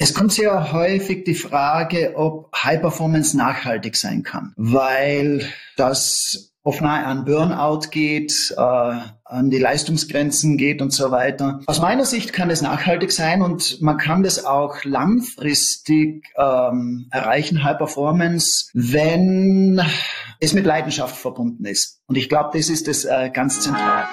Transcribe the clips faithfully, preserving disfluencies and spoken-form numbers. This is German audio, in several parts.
Es kommt sehr häufig die Frage, ob High Performance nachhaltig sein kann, weil das oft nahe an Burnout geht, äh, an die Leistungsgrenzen geht und so weiter. Aus meiner Sicht kann es nachhaltig sein und man kann das auch langfristig ähm, erreichen, High Performance, wenn es mit Leidenschaft verbunden ist. Und ich glaube, das ist das äh, ganz zentral.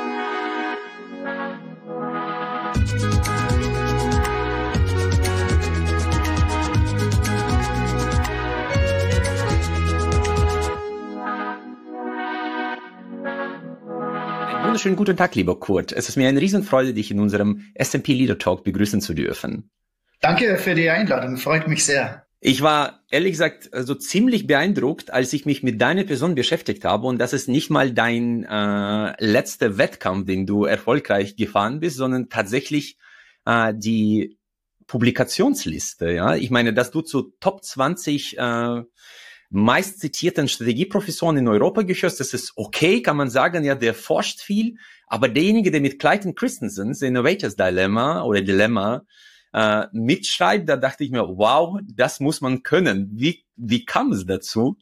Schönen guten Tag, lieber Kurt. Es ist mir eine Riesenfreude, dich in unserem S and P Leader Talk begrüßen zu dürfen. Danke für die Einladung, freut mich sehr. Ich war, ehrlich gesagt, so ziemlich beeindruckt, als ich mich mit deiner Person beschäftigt habe. Und das ist nicht mal dein äh, letzter Wettkampf, den du erfolgreich gefahren bist, sondern tatsächlich äh, die Publikationsliste. Ja, ich meine, dass du zu Top zwanzig äh, meist zitierten Strategieprofessoren in Europa gehörst, das ist okay, kann man sagen, ja, der forscht viel, aber derjenige, der mit Clayton Christensen's Innovators Dilemma oder Dilemma äh, mitschreibt, da dachte ich mir, wow, das muss man können. Wie, wie kam es dazu?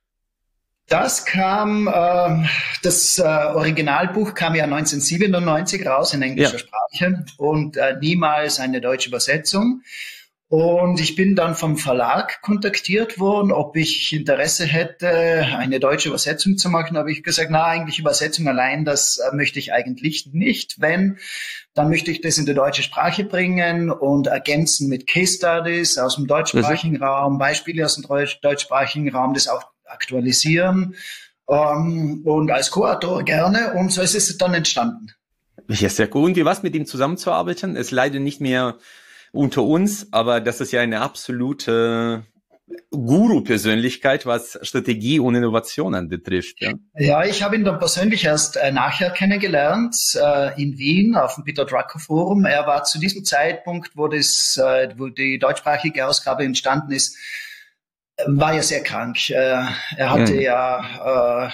Das kam, äh, das äh, Originalbuch kam ja neunzehnhundertsiebenundneunzig raus in englischer ja. Sprache und äh, niemals eine deutsche Übersetzung. Und ich bin dann vom Verlag kontaktiert worden, ob ich Interesse hätte, eine deutsche Übersetzung zu machen. Da habe ich gesagt, na, eigentlich Übersetzung allein, das äh, möchte ich eigentlich nicht. Wenn, dann möchte ich das in die deutsche Sprache bringen und ergänzen mit Case Studies aus dem deutschsprachigen Raum, Beispiele aus dem deutsch deutschsprachigen Raum, das auch aktualisieren. Ähm, und als Co-Autor gerne. Und so ist es dann entstanden. Ja, sehr cool. Und wie war es, mit ihm zusammenzuarbeiten? Es ist leider nicht mehr unter uns, aber das ist ja eine absolute Guru-Persönlichkeit, was Strategie und Innovation anbetrifft. Ja, ja ich habe ihn dann persönlich erst äh, nachher kennengelernt, äh, in Wien auf dem Peter Drucker Forum. Er war zu diesem Zeitpunkt, wo, das, äh, wo die deutschsprachige Ausgabe entstanden ist, war ja sehr krank. Äh, er hatte mhm. ja, äh,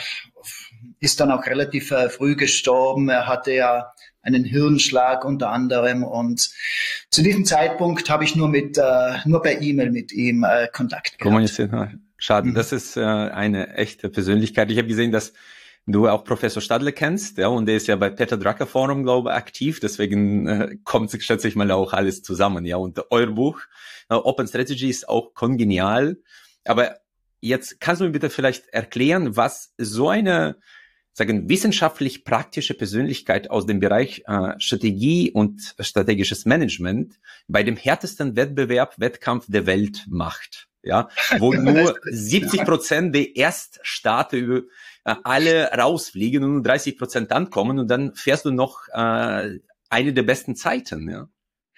ist dann auch relativ äh, früh gestorben. Er hatte ja einen Hirnschlag unter anderem und zu diesem Zeitpunkt habe ich nur mit äh, nur per E-Mail mit ihm äh, Kontakt gehabt. Kommunizieren. Schade, mhm. das ist äh, eine echte Persönlichkeit. Ich habe gesehen, dass du auch Professor Stadler kennst, ja, und der ist ja bei Peter Drucker Forum, glaube ich, aktiv. Deswegen äh, kommt, schätze ich mal, auch alles zusammen, ja. Und euer Buch äh, Open Strategy ist auch kongenial. Aber jetzt kannst du mir bitte vielleicht erklären, was so eine sagen, wissenschaftlich praktische Persönlichkeit aus dem Bereich äh, Strategie und strategisches Management bei dem härtesten Wettbewerb, Wettkampf der Welt macht, ja, wo nur siebzig Prozent der Erststarter über äh, alle rausfliegen und nur dreißig Prozent ankommen und dann fährst du noch äh, eine der besten Zeiten, ja.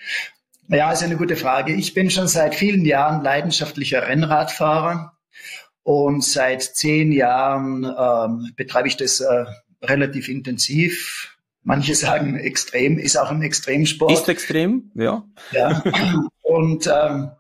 Ja, ist eine gute Frage. Ich bin schon seit vielen Jahren leidenschaftlicher Rennradfahrer. Und seit zehn Jahren ähm, betreibe ich das äh, relativ intensiv. Manche sagen extrem, ist auch ein Extremsport. Ist extrem, ja. Ja. Und ähm,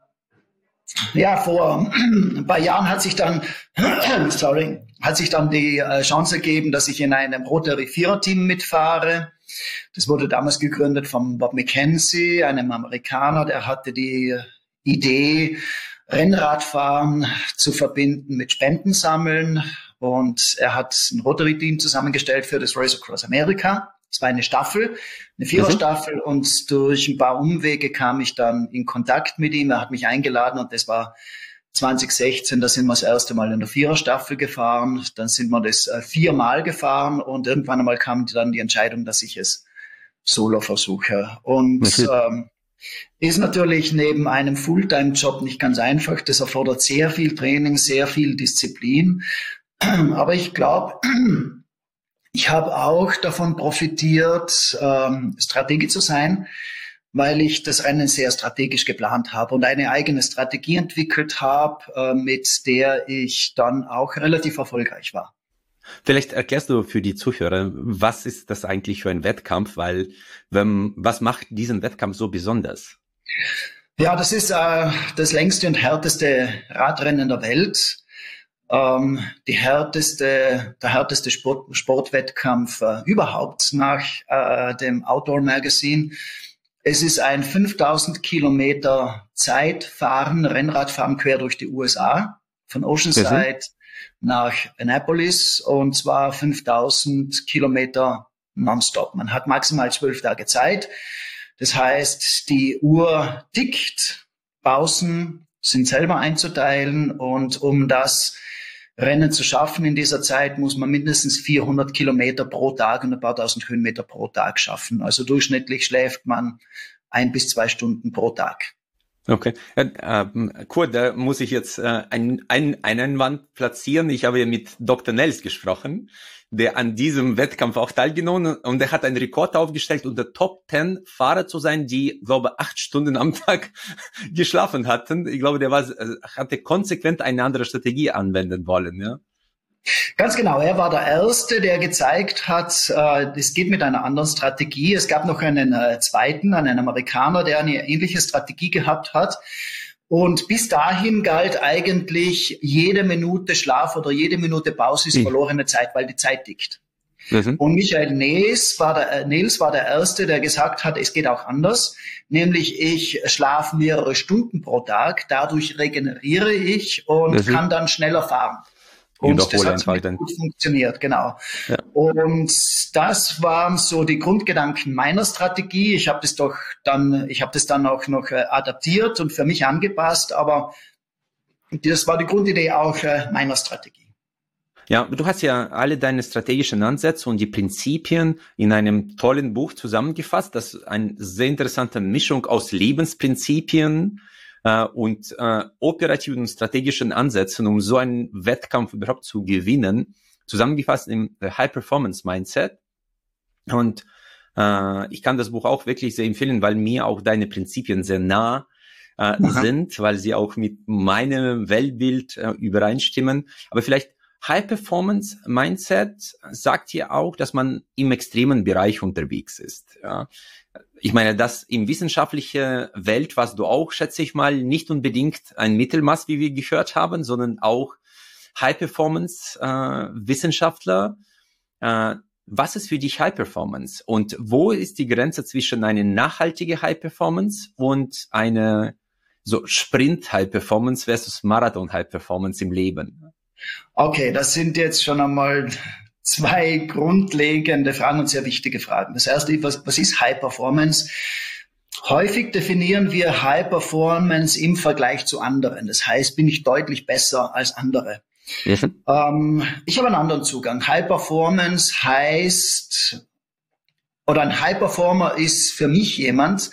ja, vor ein paar Jahren hat sich dann, sorry, hat sich dann die äh, Chance ergeben, dass ich in einem Rotary Vierer-Team mitfahre. Das wurde damals gegründet von Bob McKenzie, einem Amerikaner, der hatte die Idee, Rennradfahren zu verbinden mit Spendensammeln und er hat ein Rotary-Team zusammengestellt für das Race Across America. Es war eine Staffel, eine Viererstaffel mhm. und durch ein paar Umwege kam ich dann in Kontakt mit ihm. Er hat mich eingeladen und das war zwanzig sechzehn, da sind wir das erste Mal in der Viererstaffel gefahren, dann sind wir das äh, viermal gefahren und irgendwann einmal kam dann die Entscheidung, dass ich es solo versuche. Und mhm. ähm, ist natürlich neben einem Fulltime-Job nicht ganz einfach. Das erfordert sehr viel Training, sehr viel Disziplin. Aber ich glaube, ich habe auch davon profitiert, ähm, Stratege zu sein, weil ich das Rennen sehr strategisch geplant habe und eine eigene Strategie entwickelt habe, äh, mit der ich dann auch relativ erfolgreich war. Vielleicht erklärst du für die Zuhörer, was ist das eigentlich für ein Wettkampf, weil wenn, was macht diesen Wettkampf so besonders? Ja, das ist äh, das längste und härteste Radrennen der Welt. Ähm, die härteste, der härteste Sport, Sportwettkampf äh, überhaupt nach äh, dem Outdoor Magazine. Es ist ein fünftausend Kilometer Zeitfahren, Rennradfahren quer durch die U S A, von Oceanside nach Annapolis, und zwar fünftausend Kilometer nonstop. Man hat maximal zwölf Tage Zeit. Das heißt, die Uhr tickt, Pausen sind selber einzuteilen, und um das Rennen zu schaffen in dieser Zeit, muss man mindestens vierhundert Kilometer pro Tag und ein paar tausend Höhenmeter pro Tag schaffen. Also durchschnittlich schläft man ein bis zwei Stunden pro Tag. Okay. Äh, äh, Kurt, da muss ich jetzt äh, einen, einen Einwand platzieren. Ich habe ja mit Doktor Nels gesprochen, der an diesem Wettkampf auch teilgenommen, und der hat einen Rekord aufgestellt, unter Top zehn Fahrer zu sein, die, glaube acht Stunden am Tag geschlafen hatten. Ich glaube, der war, hatte konsequent eine andere Strategie anwenden wollen, ja. Ganz genau. Er war der Erste, der gezeigt hat, äh, es geht mit einer anderen Strategie. Es gab noch einen äh, zweiten, einen Amerikaner, der eine ähnliche Strategie gehabt hat. Und bis dahin galt eigentlich, jede Minute Schlaf oder jede Minute Pause ist verlorene Zeit, weil die Zeit tickt. Mhm. Und Michael Nels war, der, Nels war der Erste, der gesagt hat, es geht auch anders. Nämlich, ich schlafe mehrere Stunden pro Tag, dadurch regeneriere ich und mhm. kann dann schneller fahren. Und das hat gut funktioniert, genau. Ja. Und das waren so die Grundgedanken meiner Strategie. Ich habe das doch dann, ich habe das dann auch noch äh, adaptiert und für mich angepasst, aber das war die Grundidee auch äh, meiner Strategie. Ja, du hast ja alle deine strategischen Ansätze und die Prinzipien in einem tollen Buch zusammengefasst. Das ist eine sehr interessante Mischung aus Lebensprinzipien Uh, und uh, operativen und strategischen Ansätzen, um so einen Wettkampf überhaupt zu gewinnen, zusammengefasst im uh, High-Performance-Mindset. Und uh, ich kann das Buch auch wirklich sehr empfehlen, weil mir auch deine Prinzipien sehr nah uh, sind, weil sie auch mit meinem Weltbild uh, übereinstimmen. Aber vielleicht High-Performance-Mindset sagt ja auch, dass man im extremen Bereich unterwegs ist. Ja. Ich meine, das in wissenschaftlicher Welt, was du auch, schätze ich mal, nicht unbedingt ein Mittelmaß, wie wir gehört haben, sondern auch High-Performance-Wissenschaftler. Äh, äh, was ist für dich High-Performance? Und wo ist die Grenze zwischen eine nachhaltige High-Performance und eine so Sprint-High-Performance versus Marathon-High-Performance im Leben? Okay, das sind jetzt schon einmal zwei grundlegende Fragen und sehr wichtige Fragen. Das erste, was, was ist High Performance? Häufig definieren wir High Performance im Vergleich zu anderen. Das heißt, bin ich deutlich besser als andere. Mhm. Ähm, ich habe einen anderen Zugang. High Performance heißt, oder ein High Performer ist für mich jemand,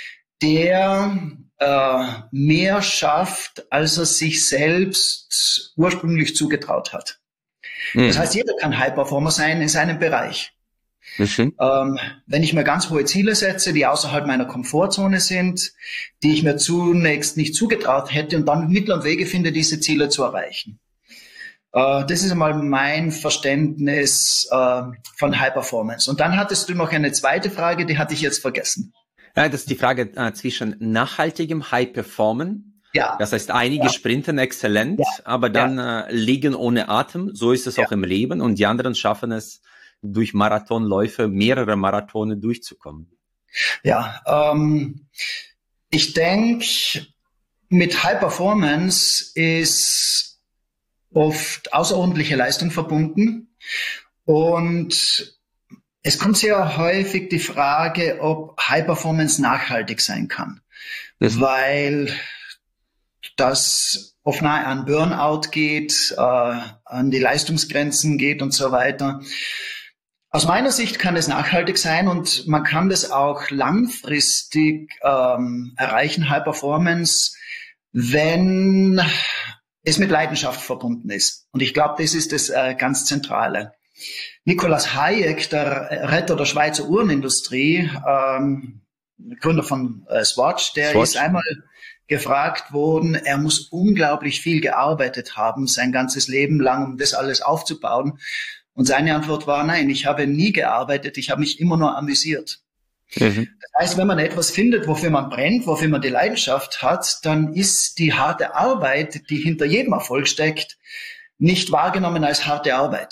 der äh, mehr schafft, als er sich selbst ursprünglich zugetraut hat. Das heißt, jeder kann High-Performer sein in seinem Bereich. Mhm. Ähm, wenn ich mir ganz hohe Ziele setze, die außerhalb meiner Komfortzone sind, die ich mir zunächst nicht zugetraut hätte und dann Mittel und Wege finde, diese Ziele zu erreichen. Äh, das ist einmal mein Verständnis äh, von High-Performance. Und dann hattest du noch eine zweite Frage, die hatte ich jetzt vergessen. Ja, das ist die Frage äh, zwischen nachhaltigem High-Performance. Ja. Das heißt, einige ja. sprinten exzellent, ja. aber dann ja. äh, liegen ohne Atem. So ist es ja. auch im Leben. Und die anderen schaffen es, durch Marathonläufe, mehrere Marathone durchzukommen. Ja, ähm, ich denke, mit High Performance ist oft außerordentliche Leistung verbunden. Und es kommt sehr häufig die Frage, ob High Performance nachhaltig sein kann. Mhm. Weil das oft nahe an Burnout geht, äh, an die Leistungsgrenzen geht und so weiter. Aus meiner Sicht kann es nachhaltig sein und man kann das auch langfristig ähm, erreichen, High Performance, wenn es mit Leidenschaft verbunden ist. Und ich glaube, das ist das äh, ganz Zentrale. Nicolas Hayek, der Retter der Schweizer Uhrenindustrie, ähm, Gründer von äh, Swatch, der Swatch. ist einmal gefragt worden, er muss unglaublich viel gearbeitet haben, sein ganzes Leben lang, um das alles aufzubauen. Und seine Antwort war, nein, ich habe nie gearbeitet, ich habe mich immer nur amüsiert. Mhm. Das heißt, wenn man etwas findet, wofür man brennt, wofür man die Leidenschaft hat, dann ist die harte Arbeit, die hinter jedem Erfolg steckt, nicht wahrgenommen als harte Arbeit.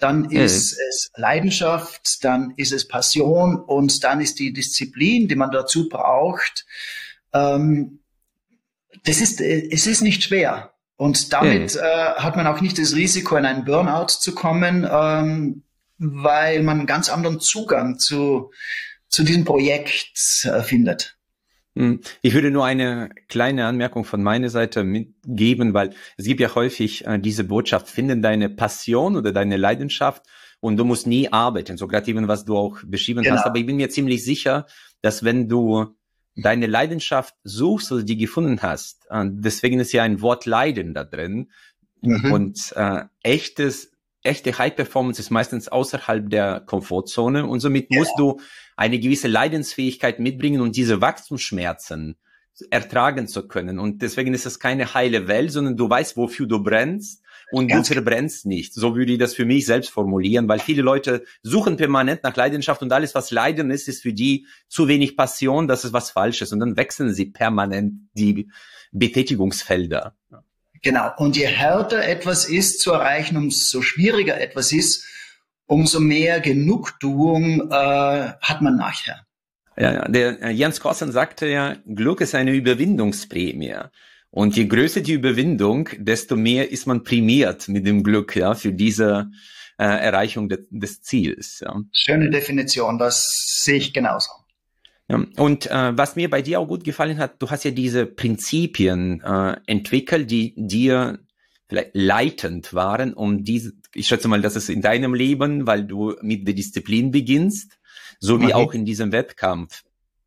dann ist mhm. es Leidenschaft, dann ist es Passion und dann ist die Disziplin, die man dazu braucht. Ähm, das ist, es ist nicht schwer. Und damit mhm. äh, hat man auch nicht das Risiko, in einen Burnout zu kommen, ähm, weil man einen ganz anderen Zugang zu, zu diesem Projekt äh, findet. Ich würde nur eine kleine Anmerkung von meiner Seite mitgeben, weil es gibt ja häufig äh, diese Botschaft, finde deine Passion oder deine Leidenschaft und du musst nie arbeiten, so gerade eben, was du auch beschrieben genau. hast. Aber ich bin mir ziemlich sicher, dass wenn du deine Leidenschaft suchst oder die gefunden hast, äh, deswegen ist ja ein Wort Leiden da drin mhm. und äh, echtes Echte High Performance ist meistens außerhalb der Komfortzone und somit ja. musst du eine gewisse Leidensfähigkeit mitbringen und diese Wachstumsschmerzen ertragen zu können. Und deswegen ist es keine heile Welt, sondern du weißt, wofür du brennst und Ganz du verbrennst nicht. So würde ich das für mich selbst formulieren, weil viele Leute suchen permanent nach Leidenschaft und alles, was Leiden ist, ist für die zu wenig Passion, das ist was Falsches. Und dann wechseln sie permanent die Betätigungsfelder. Genau. Und je härter etwas ist zu erreichen, umso schwieriger etwas ist, umso mehr Genugtuung äh, hat man nachher. Ja, ja. Der äh, Jens Korsen sagte ja, Glück ist eine Überwindungsprämie. Und je größer die Überwindung, desto mehr ist man prämiert mit dem Glück, ja, für diese äh, Erreichung de des Ziels. Ja. Schöne Definition, das sehe ich genauso. Ja, und äh, was mir bei dir auch gut gefallen hat, du hast ja diese Prinzipien äh, entwickelt, die dir vielleicht leitend waren, um diese, ich schätze mal, das ist in deinem Leben, weil du mit der Disziplin beginnst, sowie okay. auch in diesem Wettkampf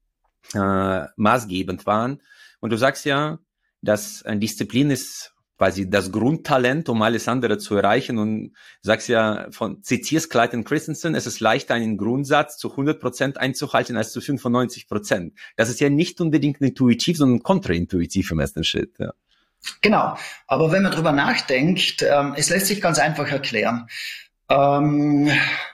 äh, maßgebend waren. Und du sagst ja, dass äh, Disziplin ist quasi das Grundtalent, um alles andere zu erreichen, und sagst ja, von zitierst Clayton Christensen, es ist leichter, einen Grundsatz zu hundert Prozent einzuhalten als zu fünfundneunzig Prozent. Das ist ja nicht unbedingt intuitiv, sondern kontraintuitiv im ersten Schritt. Ja. Genau, aber wenn man drüber nachdenkt, ähm, es lässt sich ganz einfach erklären. Ähm,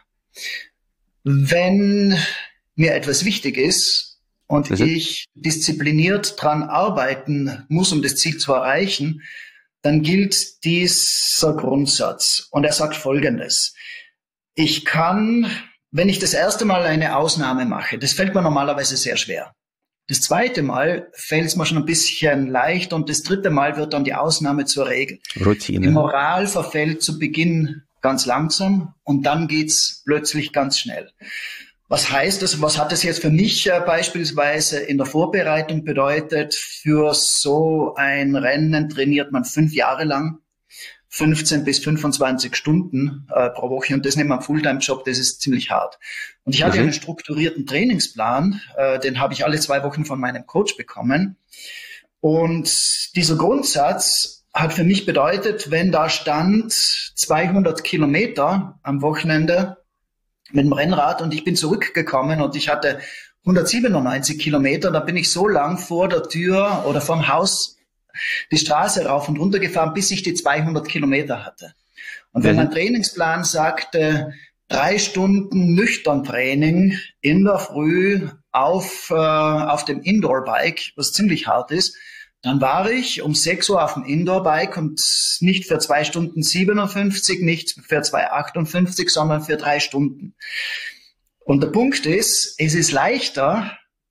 wenn mir etwas wichtig ist und mhm. ich diszipliniert dran arbeiten muss, um das Ziel zu erreichen, dann gilt dieser Grundsatz. Und er sagt Folgendes. Ich kann, wenn ich das erste Mal eine Ausnahme mache, das fällt mir normalerweise sehr schwer. Das zweite Mal fällt es mir schon ein bisschen leicht und das dritte Mal wird dann die Ausnahme zur Regel. Routine. Die Moral verfällt zu Beginn ganz langsam und dann geht's plötzlich ganz schnell. Was heißt das? Was hat das jetzt für mich äh, beispielsweise in der Vorbereitung bedeutet? Für so ein Rennen trainiert man fünf Jahre lang, fünfzehn bis fünfundzwanzig Stunden äh, pro Woche und das nennt man Fulltime-Job, das ist ziemlich hart. Und ich hatte mhm. einen strukturierten Trainingsplan, äh, den habe ich alle zwei Wochen von meinem Coach bekommen. Und dieser Grundsatz hat für mich bedeutet, wenn da stand zweihundert Kilometer am Wochenende mit dem Rennrad und ich bin zurückgekommen und ich hatte hundertsiebenundneunzig Kilometer, da bin ich so lang vor der Tür oder vom Haus die Straße rauf und runter gefahren, bis ich die zweihundert Kilometer hatte. Und wenn mhm. mein Trainingsplan sagte, drei Stunden nüchtern Training in der Früh auf, äh, auf dem Indoor-Bike, was ziemlich hart ist, dann war ich um sechs Uhr auf dem Indoor-Bike und nicht für zwei Stunden siebenundfünfzig, nicht für zwei Stunden achtundfünfzig, sondern für drei Stunden. Und der Punkt ist, es ist leichter,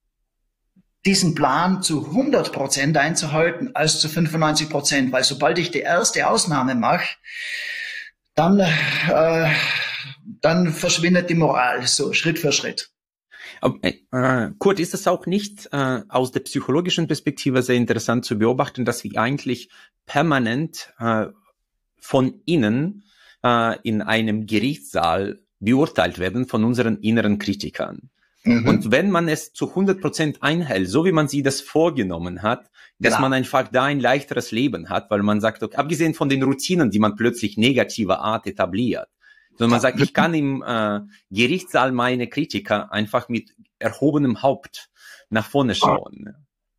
diesen Plan zu hundert Prozent einzuhalten als zu fünfundneunzig Prozent, weil sobald ich die erste Ausnahme mache, dann, äh, dann verschwindet die Moral, so Schritt für Schritt. Okay. Äh, Kurt, ist es auch nicht äh, aus der psychologischen Perspektive sehr interessant zu beobachten, dass wir eigentlich permanent äh, von innen äh, in einem Gerichtssaal beurteilt werden von unseren inneren Kritikern? Mhm. Und wenn man es zu hundert Prozent einhält, so wie man sich das vorgenommen hat, dass genau. man einfach da ein leichteres Leben hat, weil man sagt, okay, abgesehen von den Routinen, die man plötzlich negativer Art etabliert, sondern man sagt, ich kann im äh, Gerichtssaal meine Kritiker einfach mit erhobenem Haupt nach vorne schauen.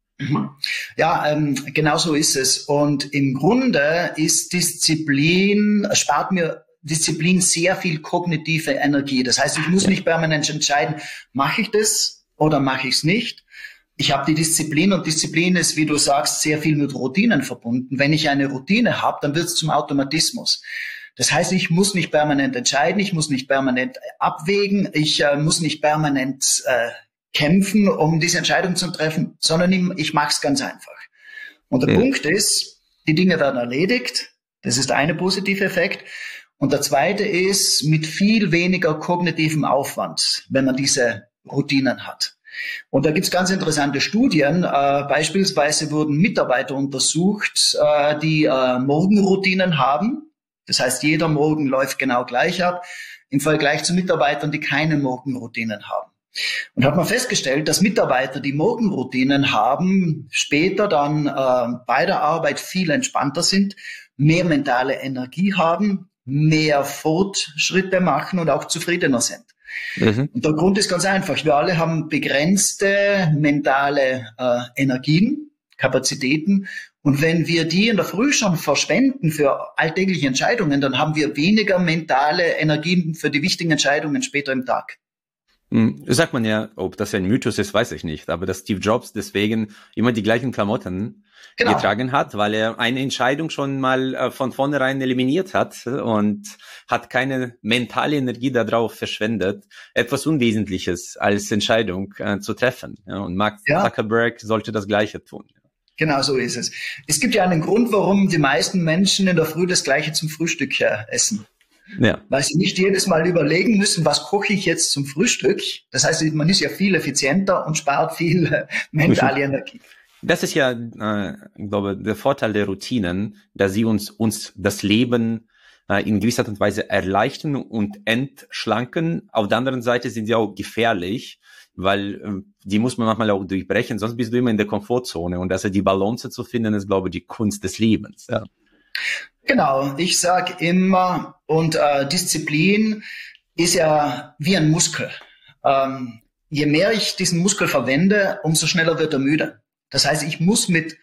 Ja, ähm, genau so ist es. Und im Grunde ist Disziplin, spart mir Disziplin sehr viel kognitive Energie. Das heißt, ich muss mich permanent entscheiden, mache ich das oder mache ich es nicht? Ich habe die Disziplin und Disziplin ist, wie du sagst, sehr viel mit Routinen verbunden. Wenn ich eine Routine habe, dann wird es zum Automatismus. Das heißt, ich muss nicht permanent entscheiden, ich muss nicht permanent abwägen, ich äh, muss nicht permanent äh, kämpfen, um diese Entscheidung zu treffen, sondern ich, ich mache es ganz einfach. Und der ja. Punkt ist, die Dinge werden erledigt. Das ist der eine positive Effekt. Und der zweite ist, mit viel weniger kognitivem Aufwand, wenn man diese Routinen hat. Und da gibt's ganz interessante Studien. Äh, beispielsweise wurden Mitarbeiter untersucht, äh, die äh, Morgenroutinen haben. Das heißt, jeder Morgen läuft genau gleich ab, im Vergleich zu Mitarbeitern, die keine Morgenroutinen haben. Und hat man festgestellt, dass Mitarbeiter, die Morgenroutinen haben, später dann äh, bei der Arbeit viel entspannter sind, mehr mentale Energie haben, mehr Fortschritte machen und auch zufriedener sind. Mhm. Und der Grund ist ganz einfach. Wir alle haben begrenzte mentale äh, Energien, Kapazitäten. Und wenn wir die in der Früh schon verschwenden für alltägliche Entscheidungen, dann haben wir weniger mentale Energien für die wichtigen Entscheidungen später im Tag. Sagt man ja, ob das ein Mythos ist, weiß ich nicht. Aber dass Steve Jobs deswegen immer die gleichen Klamotten genau. getragen hat, weil er eine Entscheidung schon mal äh, von vornherein eliminiert hat und hat keine mentale Energie darauf verschwendet, etwas Unwesentliches als Entscheidung äh, zu treffen. Ja, und Mark ja. Zuckerberg sollte das Gleiche tun. Genau so ist es. Es gibt ja einen Grund, warum die meisten Menschen in der Früh das Gleiche zum Frühstück äh, essen. Ja. Weil sie nicht jedes Mal überlegen müssen, was koche ich jetzt zum Frühstück. Das heißt, man ist ja viel effizienter und spart viel äh, mentale Energie. Das ist ja, äh, ich glaube, der Vorteil der Routinen, dass sie uns, uns das Leben äh, in gewisser Art und Weise erleichtern und entschlanken. Auf der anderen Seite sind sie auch gefährlich, weil äh, die muss man manchmal auch durchbrechen, sonst bist du immer in der Komfortzone. Und also die Balance zu finden, ist, glaube ich, die Kunst des Lebens. Ja. Genau, ich sage immer, und äh, Disziplin ist ja wie ein Muskel. Ähm, je mehr ich diesen Muskel verwende, umso schneller wird er müde. Das heißt, ich muss mit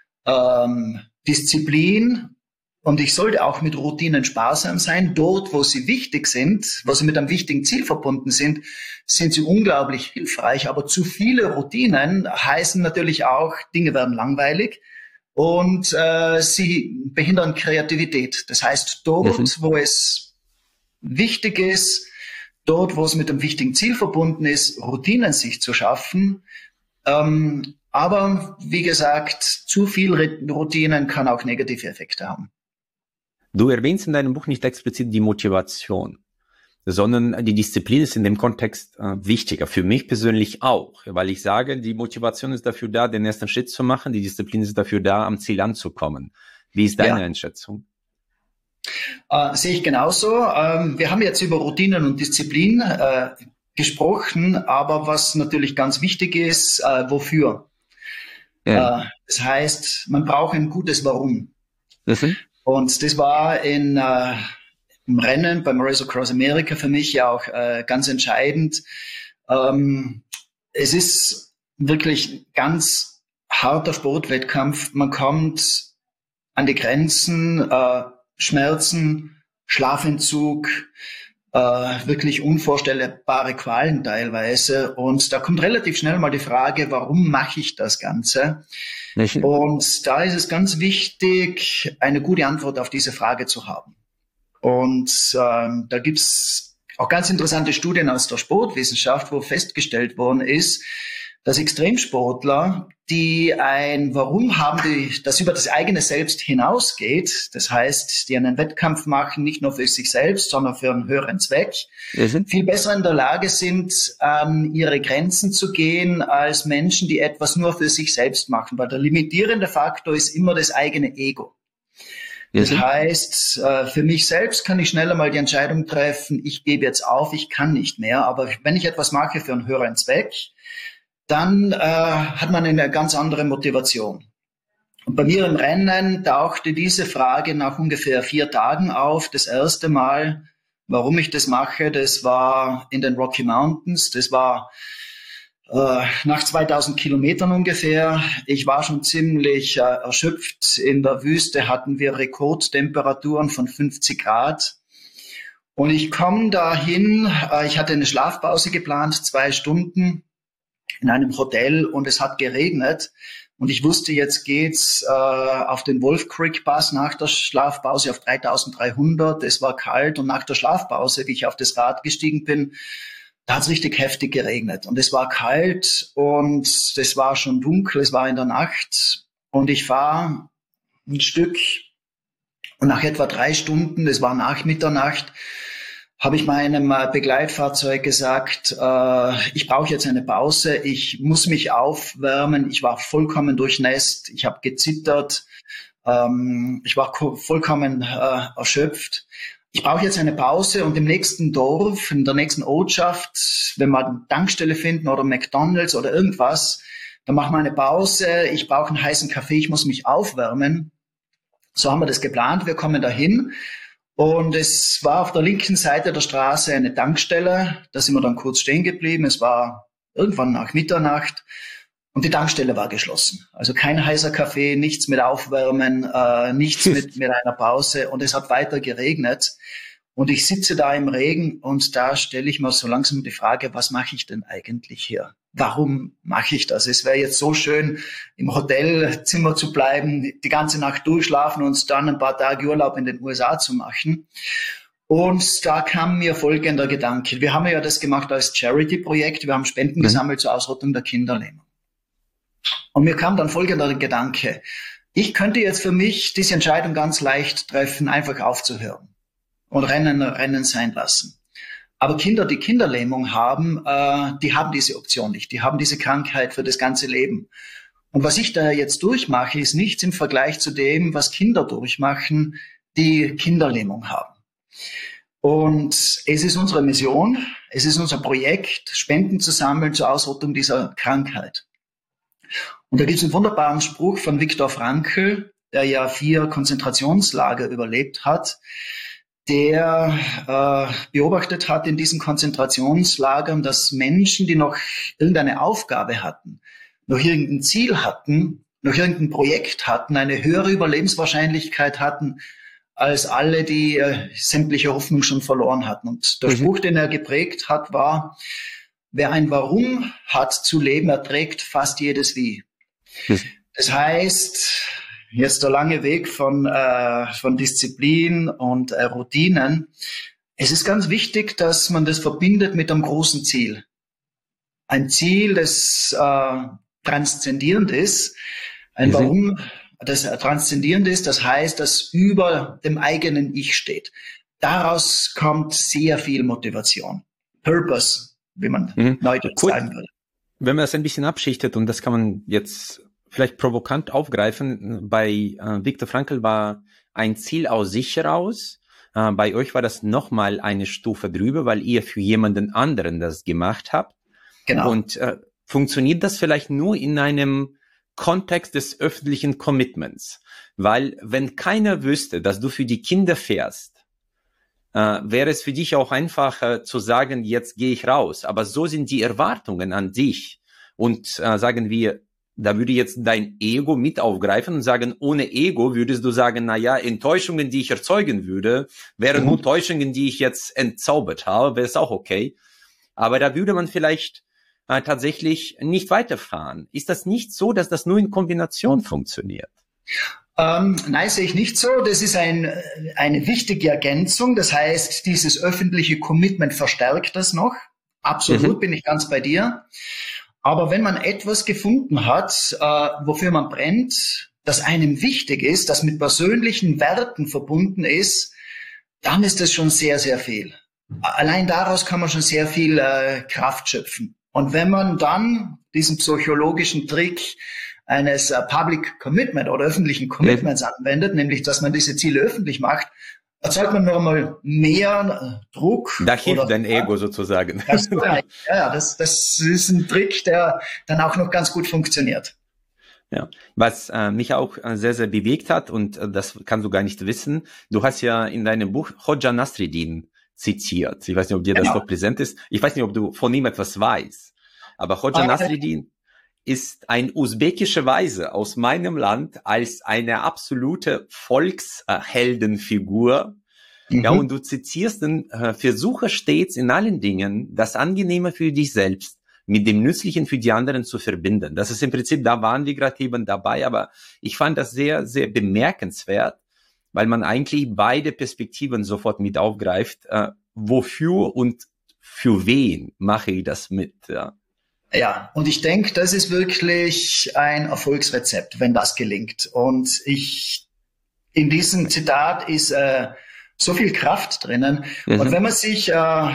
ähm, Disziplin und ich sollte auch mit Routinen sparsam sein. Dort, wo sie wichtig sind, wo sie mit einem wichtigen Ziel verbunden sind, sind sie unglaublich hilfreich. Aber zu viele Routinen heißen natürlich auch, Dinge werden langweilig. Und äh, sie behindern Kreativität. Das heißt, dort, mhm. wo es wichtig ist, dort, wo es mit einem wichtigen Ziel verbunden ist, Routinen sich zu schaffen. Ähm, aber wie gesagt, zu viel Routinen kann auch negative Effekte haben. Du erwähnst in deinem Buch nicht explizit die Motivation, sondern die Disziplin ist in dem Kontext äh, wichtiger. Für mich persönlich auch, weil ich sage, die Motivation ist dafür da, den ersten Schritt zu machen. Die Disziplin ist dafür da, am Ziel anzukommen. Wie ist deine ja. Einschätzung? Äh, sehe ich genauso. Ähm, wir haben jetzt über Routinen und Disziplin äh, gesprochen, aber was natürlich ganz wichtig ist, äh, wofür? Ja. Äh, das heißt, man braucht ein gutes Warum. Mhm. Und das war in äh, im Rennen beim Race Across America für mich ja auch äh, ganz entscheidend. Ähm, es ist wirklich ganz harter Sportwettkampf. Man kommt an die Grenzen, äh, Schmerzen, Schlafentzug, äh, wirklich unvorstellbare Qualen teilweise. Und da kommt relativ schnell mal die Frage, warum mache ich das Ganze? Welchen? Und da ist es ganz wichtig, eine gute Antwort auf diese Frage zu haben. Und ähm, da gibt's auch ganz interessante Studien aus der Sportwissenschaft, wo festgestellt worden ist, dass Extremsportler, die ein Warum haben, die, das über das eigene Selbst hinausgeht, das heißt, die einen Wettkampf machen, nicht nur für sich selbst, sondern für einen höheren Zweck, mhm. viel besser in der Lage sind, an ihre Grenzen zu gehen, als Menschen, die etwas nur für sich selbst machen. Weil der limitierende Faktor ist immer das eigene Ego. Das heißt, für mich selbst kann ich schneller mal die Entscheidung treffen, ich gebe jetzt auf, ich kann nicht mehr. Aber wenn ich etwas mache für einen höheren Zweck, dann äh, hat man eine ganz andere Motivation. Und bei mir im Rennen tauchte diese Frage nach ungefähr vier Tagen auf. Das erste Mal, warum ich das mache, das war in den Rocky Mountains. Das war äh, nach zweitausend Kilometern ungefähr. Ich war schon ziemlich äh, erschöpft. In der Wüste hatten wir Rekordtemperaturen von fünfzig Grad. Und ich komme dahin, äh, ich hatte eine Schlafpause geplant, zwei Stunden in einem Hotel, und es hat geregnet. Und ich wusste, jetzt geht's äh, auf den Wolf Creek Pass nach der Schlafpause auf dreitausenddreihundert. Es war kalt und nach der Schlafpause, wie ich auf das Rad gestiegen bin, da hat's richtig heftig geregnet. Und es war kalt und es war schon dunkel, es war in der Nacht. Und ich fahre ein Stück und nach etwa drei Stunden, das war nach Mitternacht, habe ich meinem Begleitfahrzeug gesagt, äh, ich brauche jetzt eine Pause, ich muss mich aufwärmen, ich war vollkommen durchnässt, ich habe gezittert, ähm, ich war ko- vollkommen äh, erschöpft. Ich brauche jetzt eine Pause und im nächsten Dorf, in der nächsten Ortschaft, wenn wir eine Tankstelle finden oder McDonald's oder irgendwas, dann machen wir eine Pause, ich brauche einen heißen Kaffee, ich muss mich aufwärmen. So haben wir das geplant, wir kommen dahin. Und es war auf der linken Seite der Straße eine Tankstelle. Da sind wir dann kurz stehen geblieben. Es war irgendwann nach Mitternacht und die Tankstelle war geschlossen. Also kein heißer Kaffee, nichts mit Aufwärmen, äh, nichts mit, mit einer Pause. Und es hat weiter geregnet. Und ich sitze da im Regen und da stelle ich mir so langsam die Frage, was mache ich denn eigentlich hier? Warum mache ich das? Es wäre jetzt so schön, im Hotelzimmer zu bleiben, die ganze Nacht durchschlafen und dann ein paar Tage Urlaub in den U S A zu machen. Und da kam mir folgender Gedanke. Wir haben ja das gemacht als Charity-Projekt. Wir haben Spenden mhm. gesammelt zur Ausrottung der Kinderlähmung. Und mir kam dann folgender Gedanke. Ich könnte jetzt für mich diese Entscheidung ganz leicht treffen, einfach aufzuhören und Rennen, Rennen sein lassen. Aber Kinder, die Kinderlähmung haben, äh, die haben diese Option nicht. Die haben diese Krankheit für das ganze Leben. Und was ich da jetzt durchmache, ist nichts im Vergleich zu dem, was Kinder durchmachen, die Kinderlähmung haben. Und es ist unsere Mission, es ist unser Projekt, Spenden zu sammeln zur Ausrottung dieser Krankheit. Und da gibt es einen wunderbaren Spruch von Viktor Frankl, der ja vier Konzentrationslager überlebt hat, der äh, beobachtet hat in diesen Konzentrationslagern, dass Menschen, die noch irgendeine Aufgabe hatten, noch irgendein Ziel hatten, noch irgendein Projekt hatten, eine höhere Überlebenswahrscheinlichkeit hatten, als alle, die äh, sämtliche Hoffnung schon verloren hatten. Und der mhm. Spruch, den er geprägt hat, war, wer ein Warum hat zu leben, erträgt fast jedes Wie. Mhm. Das heißt, jetzt der lange Weg von, äh, von Disziplin und äh, Routinen. Es ist ganz wichtig, dass man das verbindet mit einem großen Ziel. Ein Ziel, das äh, transzendierend ist. Ein mhm. Warum, das äh, transzendierend ist, das heißt, das über dem eigenen Ich steht. Daraus kommt sehr viel Motivation. Purpose, wie man mhm. neudeutsch cool. sagen würde. Wenn man das ein bisschen abschichtet, und das kann man jetzt vielleicht provokant aufgreifen, bei äh, Viktor Frankl war ein Ziel aus sich heraus. Äh, bei euch war das nochmal eine Stufe drüber, weil ihr für jemanden anderen das gemacht habt. Genau. Und äh, funktioniert das vielleicht nur in einem Kontext des öffentlichen Commitments? Weil wenn keiner wüsste, dass du für die Kinder fährst, äh, wäre es für dich auch einfacher zu sagen, jetzt gehe ich raus. Aber so sind die Erwartungen an dich. Und äh, sagen wir, da würde jetzt dein Ego mit aufgreifen und sagen, ohne Ego würdest du sagen, na ja, Enttäuschungen, die ich erzeugen würde, wären mhm. nur Täuschungen, die ich jetzt entzaubert habe, wäre es auch okay. Aber da würde man vielleicht äh, tatsächlich nicht weiterfahren. Ist das nicht so, dass das nur in Kombination funktioniert? Ähm, nein, sehe ich nicht so. Das ist ein, eine wichtige Ergänzung. Das heißt, dieses öffentliche Commitment verstärkt das noch. Absolut, mhm. bin ich ganz bei dir. Aber wenn man etwas gefunden hat, äh, wofür man brennt, das einem wichtig ist, das mit persönlichen Werten verbunden ist, dann ist das schon sehr, sehr viel. Allein daraus kann man schon sehr viel äh, Kraft schöpfen. Und wenn man dann diesen psychologischen Trick eines äh, Public Commitment oder öffentlichen Commitments ja. anwendet, nämlich dass man diese Ziele öffentlich macht, erzeugt man noch mal mehr äh, Druck. Da hilft dein Ego sozusagen. Das, ja, das, das ist ein Trick, der dann auch noch ganz gut funktioniert. Ja, was äh, mich auch äh, sehr, sehr bewegt hat, und äh, das kannst du gar nicht wissen, du hast ja in deinem Buch Hoxha Nasreddin zitiert. Ich weiß nicht, ob dir genau. das noch präsent ist. Ich weiß nicht, ob du von ihm etwas weißt. Aber Hoxha Nasreddin ist ein usbekischer Weise aus meinem Land als eine absolute Volksheldenfigur. Mhm. Ja, und du zitierst den, äh, versuche stets in allen Dingen das Angenehme für dich selbst, mit dem Nützlichen für die anderen zu verbinden. Das ist im Prinzip, da waren wir gerade eben dabei, aber ich fand das sehr, sehr bemerkenswert, weil man eigentlich beide Perspektiven sofort mit aufgreift. Äh, wofür und für wen mache ich das mit? Ja, ja, und ich denke, das ist wirklich ein Erfolgsrezept, wenn das gelingt. Und ich, in diesem Zitat ist äh, so viel Kraft drinnen. Mhm. Und wenn man sich äh,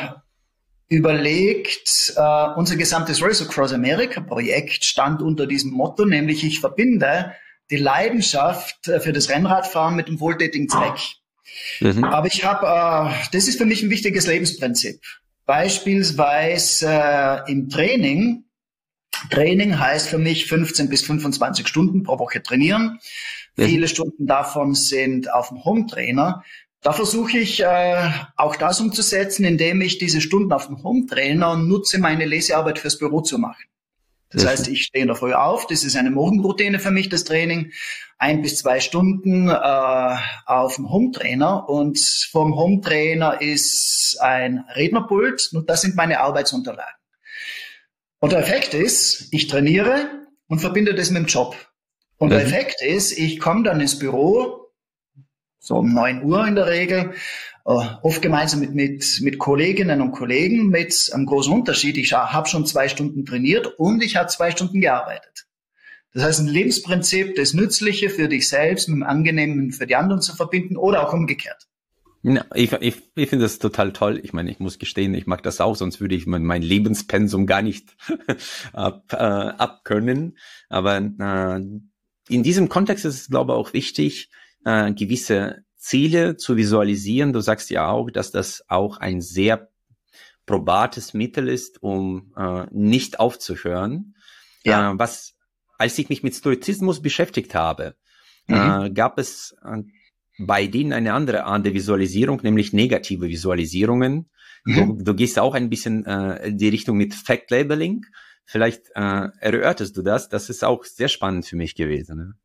überlegt, äh, unser gesamtes Race Across America Projekt stand unter diesem Motto, nämlich ich verbinde die Leidenschaft äh, für das Rennradfahren mit dem wohltätigen Zweck. Mhm. Aber ich habe, äh, das ist für mich ein wichtiges Lebensprinzip. Beispielsweise äh, im Training. Training heißt für mich fünfzehn bis fünfundzwanzig Stunden pro Woche trainieren. Mhm. Viele Stunden davon sind auf dem Hometrainer. Da versuche ich äh, auch das umzusetzen, indem ich diese Stunden auf dem Hometrainer nutze, meine Lesearbeit fürs Büro zu machen. Das mhm. heißt, ich stehe in der Früh auf, das ist eine Morgenroutine für mich, das Training. Ein bis zwei Stunden äh, auf dem Hometrainer und vom Hometrainer ist ein Rednerpult und das sind meine Arbeitsunterlagen. Und der Effekt ist, ich trainiere und verbinde das mit dem Job. Und mhm. der Effekt ist, ich komme dann ins Büro, so um neun Uhr in der Regel, oft gemeinsam mit, mit, mit Kolleginnen und Kollegen mit einem großen Unterschied. Ich habe schon zwei Stunden trainiert und ich habe zwei Stunden gearbeitet. Das heißt, ein Lebensprinzip, das Nützliche für dich selbst mit dem Angenehmen für die anderen zu verbinden oder auch umgekehrt. Ja, ich ich, ich finde das total toll. Ich meine, ich muss gestehen, ich mag das auch, sonst würde ich mein, mein Lebenspensum gar nicht ab, äh, abkönnen. Aber äh, in diesem Kontext ist es, glaube ich, auch wichtig, äh, gewisse Ziele zu visualisieren. Du sagst ja auch, dass das auch ein sehr probates Mittel ist, um äh, nicht aufzuhören. Ja. Äh, was Als ich mich mit Stoizismus beschäftigt habe, mhm. äh, gab es äh, bei denen eine andere Art der Visualisierung, nämlich negative Visualisierungen. Mhm. Du, du gehst auch ein bisschen äh, in die Richtung mit Fact Labeling. Vielleicht äh, erörterst du das. Das ist auch sehr spannend für mich gewesen. Ne?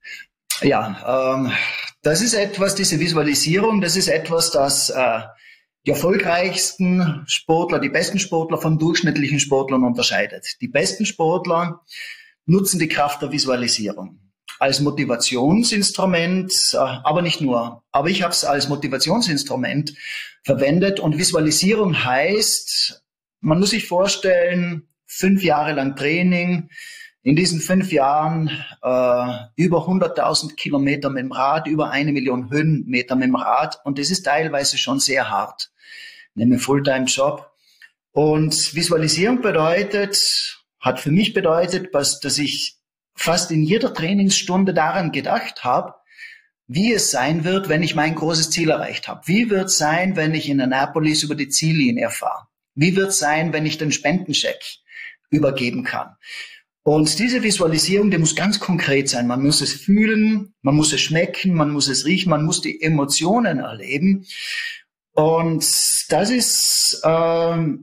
Ja, ähm, das ist etwas, diese Visualisierung, das ist etwas, das äh, die erfolgreichsten Sportler, die besten Sportler von durchschnittlichen Sportlern unterscheidet. Die besten Sportler nutzen die Kraft der Visualisierung als Motivationsinstrument, aber nicht nur. Aber ich habe es als Motivationsinstrument verwendet und Visualisierung heißt, man muss sich vorstellen, fünf Jahre lang Training, in diesen fünf Jahren äh, über hunderttausend Kilometer mit dem Rad, über eine Million Höhenmeter mit dem Rad und das ist teilweise schon sehr hart, nehme Fulltime-Job. Und Visualisierung bedeutet, hat für mich bedeutet, dass, dass ich fast in jeder Trainingsstunde daran gedacht habe, wie es sein wird, wenn ich mein großes Ziel erreicht habe. Wie wird es sein, wenn ich in Annapolis über die Ziellinie fahre? Wie wird es sein, wenn ich den Spendencheck übergeben kann? Und diese Visualisierung, die muss ganz konkret sein. Man muss es fühlen, man muss es schmecken, man muss es riechen, man muss die Emotionen erleben. Und das ist... Ähm,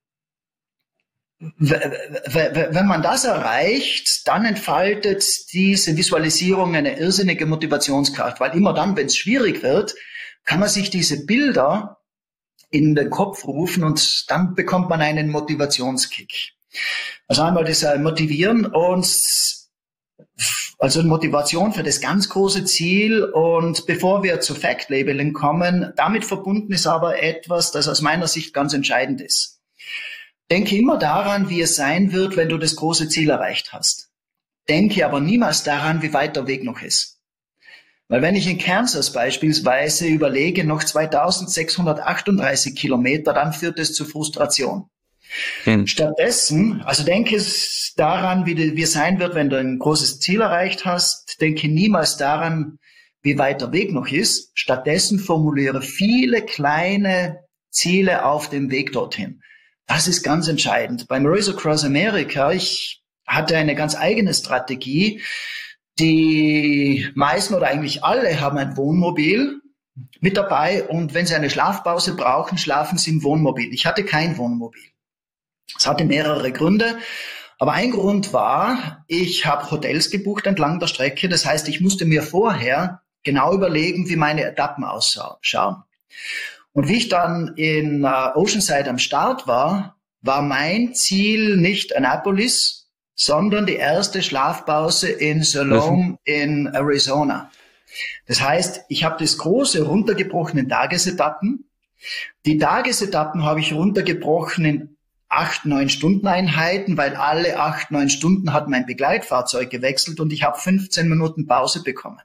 Wenn man das erreicht, dann entfaltet diese Visualisierung eine irrsinnige Motivationskraft, weil immer dann, wenn es schwierig wird, kann man sich diese Bilder in den Kopf rufen und dann bekommt man einen Motivationskick. Also einmal das Motivieren und also Motivation für das ganz große Ziel und bevor wir zu Fact Labeling kommen, damit verbunden ist aber etwas, das aus meiner Sicht ganz entscheidend ist. Denke immer daran, wie es sein wird, wenn du das große Ziel erreicht hast. Denke aber niemals daran, wie weit der Weg noch ist. Weil wenn ich in Kansas beispielsweise überlege, noch zweitausendsechshundertachtunddreißig Kilometer, dann führt es zu Frustration. Hm. Stattdessen, also denke es daran, wie, wie es sein wird, wenn du ein großes Ziel erreicht hast. Denke niemals daran, wie weit der Weg noch ist. Stattdessen formuliere viele kleine Ziele auf dem Weg dorthin. Das ist ganz entscheidend. Beim Race Across America, ich hatte eine ganz eigene Strategie. Die meisten oder eigentlich alle haben ein Wohnmobil mit dabei und wenn sie eine Schlafpause brauchen, schlafen sie im Wohnmobil. Ich hatte kein Wohnmobil. Es hatte mehrere Gründe, aber ein Grund war, ich habe Hotels gebucht entlang der Strecke. Das heißt, ich musste mir vorher genau überlegen, wie meine Etappen ausschauen. Und wie ich dann in uh, Oceanside am Start war, war mein Ziel nicht Annapolis, sondern die erste Schlafpause in Salome in Arizona. Das heißt, ich habe das große runtergebrochen in Tagesetappen. Die Tagesetappen habe ich runtergebrochen in acht, neun Stunden Einheiten, weil alle acht, neun Stunden hat mein Begleitfahrzeug gewechselt und ich habe fünfzehn Minuten Pause bekommen.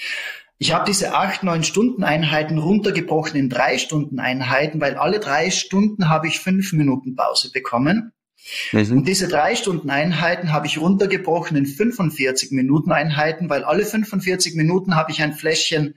Ich habe diese acht, neun Stunden Einheiten runtergebrochen in drei Stunden Einheiten, weil alle drei Stunden habe ich fünf Minuten Pause bekommen. Mhm. Und diese drei Stunden Einheiten habe ich runtergebrochen in fünfundvierzig Minuten Einheiten, weil alle fünfundvierzig Minuten habe ich ein Fläschchen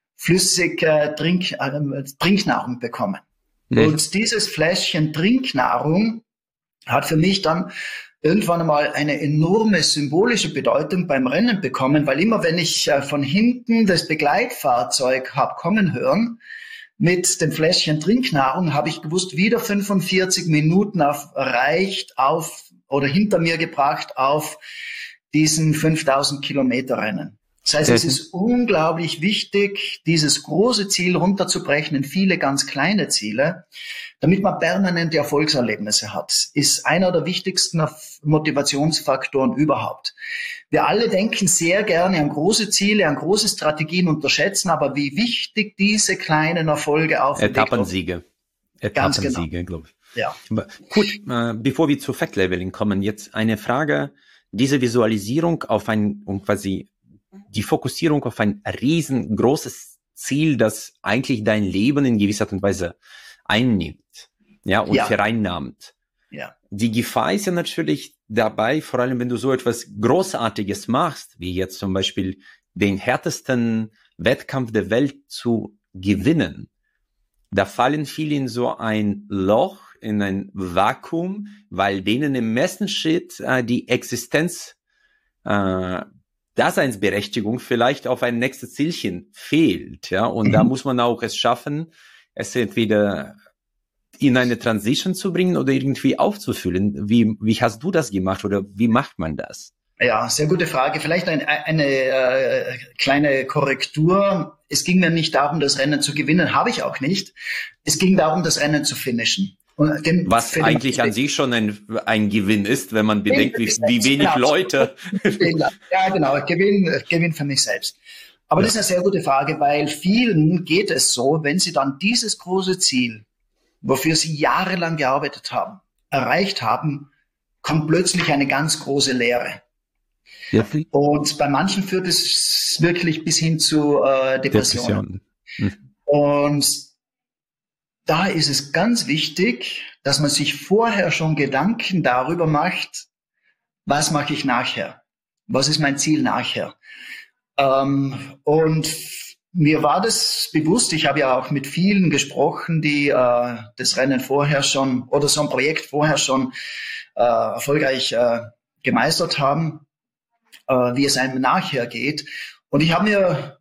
flüssige Trink, äh, Trinknahrung bekommen. Mhm. Und dieses Fläschchen Trinknahrung hat für mich dann irgendwann einmal eine enorme symbolische Bedeutung beim Rennen bekommen, weil immer wenn ich äh, von hinten das Begleitfahrzeug habe kommen hören, mit dem Fläschchen Trinknahrung, habe ich gewusst, wieder fünfundvierzig Minuten auf, erreicht auf oder hinter mir gebracht auf diesen fünftausend Kilometer Rennen. Das heißt, mhm. es ist unglaublich wichtig, dieses große Ziel runterzubrechen in viele ganz kleine Ziele, damit man permanente Erfolgserlebnisse hat. Ist einer der wichtigsten Motivationsfaktoren überhaupt. Wir alle denken sehr gerne an große Ziele, an große Strategien, unterschätzen aber, wie wichtig diese kleinen Erfolge auf Etappensiege. Etappensiege, genau. Glaube ich. Ja. Gut, äh, bevor wir zu Fact Leveling kommen, jetzt eine Frage. Diese Visualisierung auf ein, um quasi die Fokussierung auf ein riesengroßes Ziel, das eigentlich dein Leben in gewisser Art und Weise einnimmt, ja, und ja. vereinnahmt. Ja. Die Gefahr ist ja natürlich dabei, vor allem wenn du so etwas Großartiges machst, wie jetzt zum Beispiel den härtesten Wettkampf der Welt zu gewinnen. Da fallen viele in so ein Loch, in ein Vakuum, weil denen im ersten Schritt äh, die Existenz, äh, Daseinsberechtigung vielleicht auf ein nächstes Zielchen fehlt, ja, und mhm. da muss man auch es schaffen, es entweder in eine Transition zu bringen oder irgendwie aufzufüllen. Wie, wie hast du das gemacht oder wie macht man das? Ja, sehr gute Frage. Vielleicht ein, eine äh, kleine Korrektur. Es ging mir nicht darum, das Rennen zu gewinnen, habe ich auch nicht. Es ging darum, das Rennen zu finishen. Und den, Was eigentlich an sich schon ein, ein Gewinn ist, wenn man bedenkt, wie, wie wenig genau. Leute. Ja, genau, Gewinn, Gewinn für mich selbst. Aber ja. das ist eine sehr gute Frage, weil vielen geht es so, wenn sie dann dieses große Ziel, wofür sie jahrelang gearbeitet haben, erreicht haben, kommt plötzlich eine ganz große Leere. Ja. Und bei manchen führt es wirklich bis hin zu äh, Depressionen. Depression. Hm. Und da ist es ganz wichtig, dass man sich vorher schon Gedanken darüber macht, was mache ich nachher? Was ist mein Ziel nachher? Ähm, und mir war das bewusst, ich habe ja auch mit vielen gesprochen, die äh, das Rennen vorher schon oder so ein Projekt vorher schon äh, erfolgreich äh, gemeistert haben, äh, wie es einem nachher geht. Und ich habe mir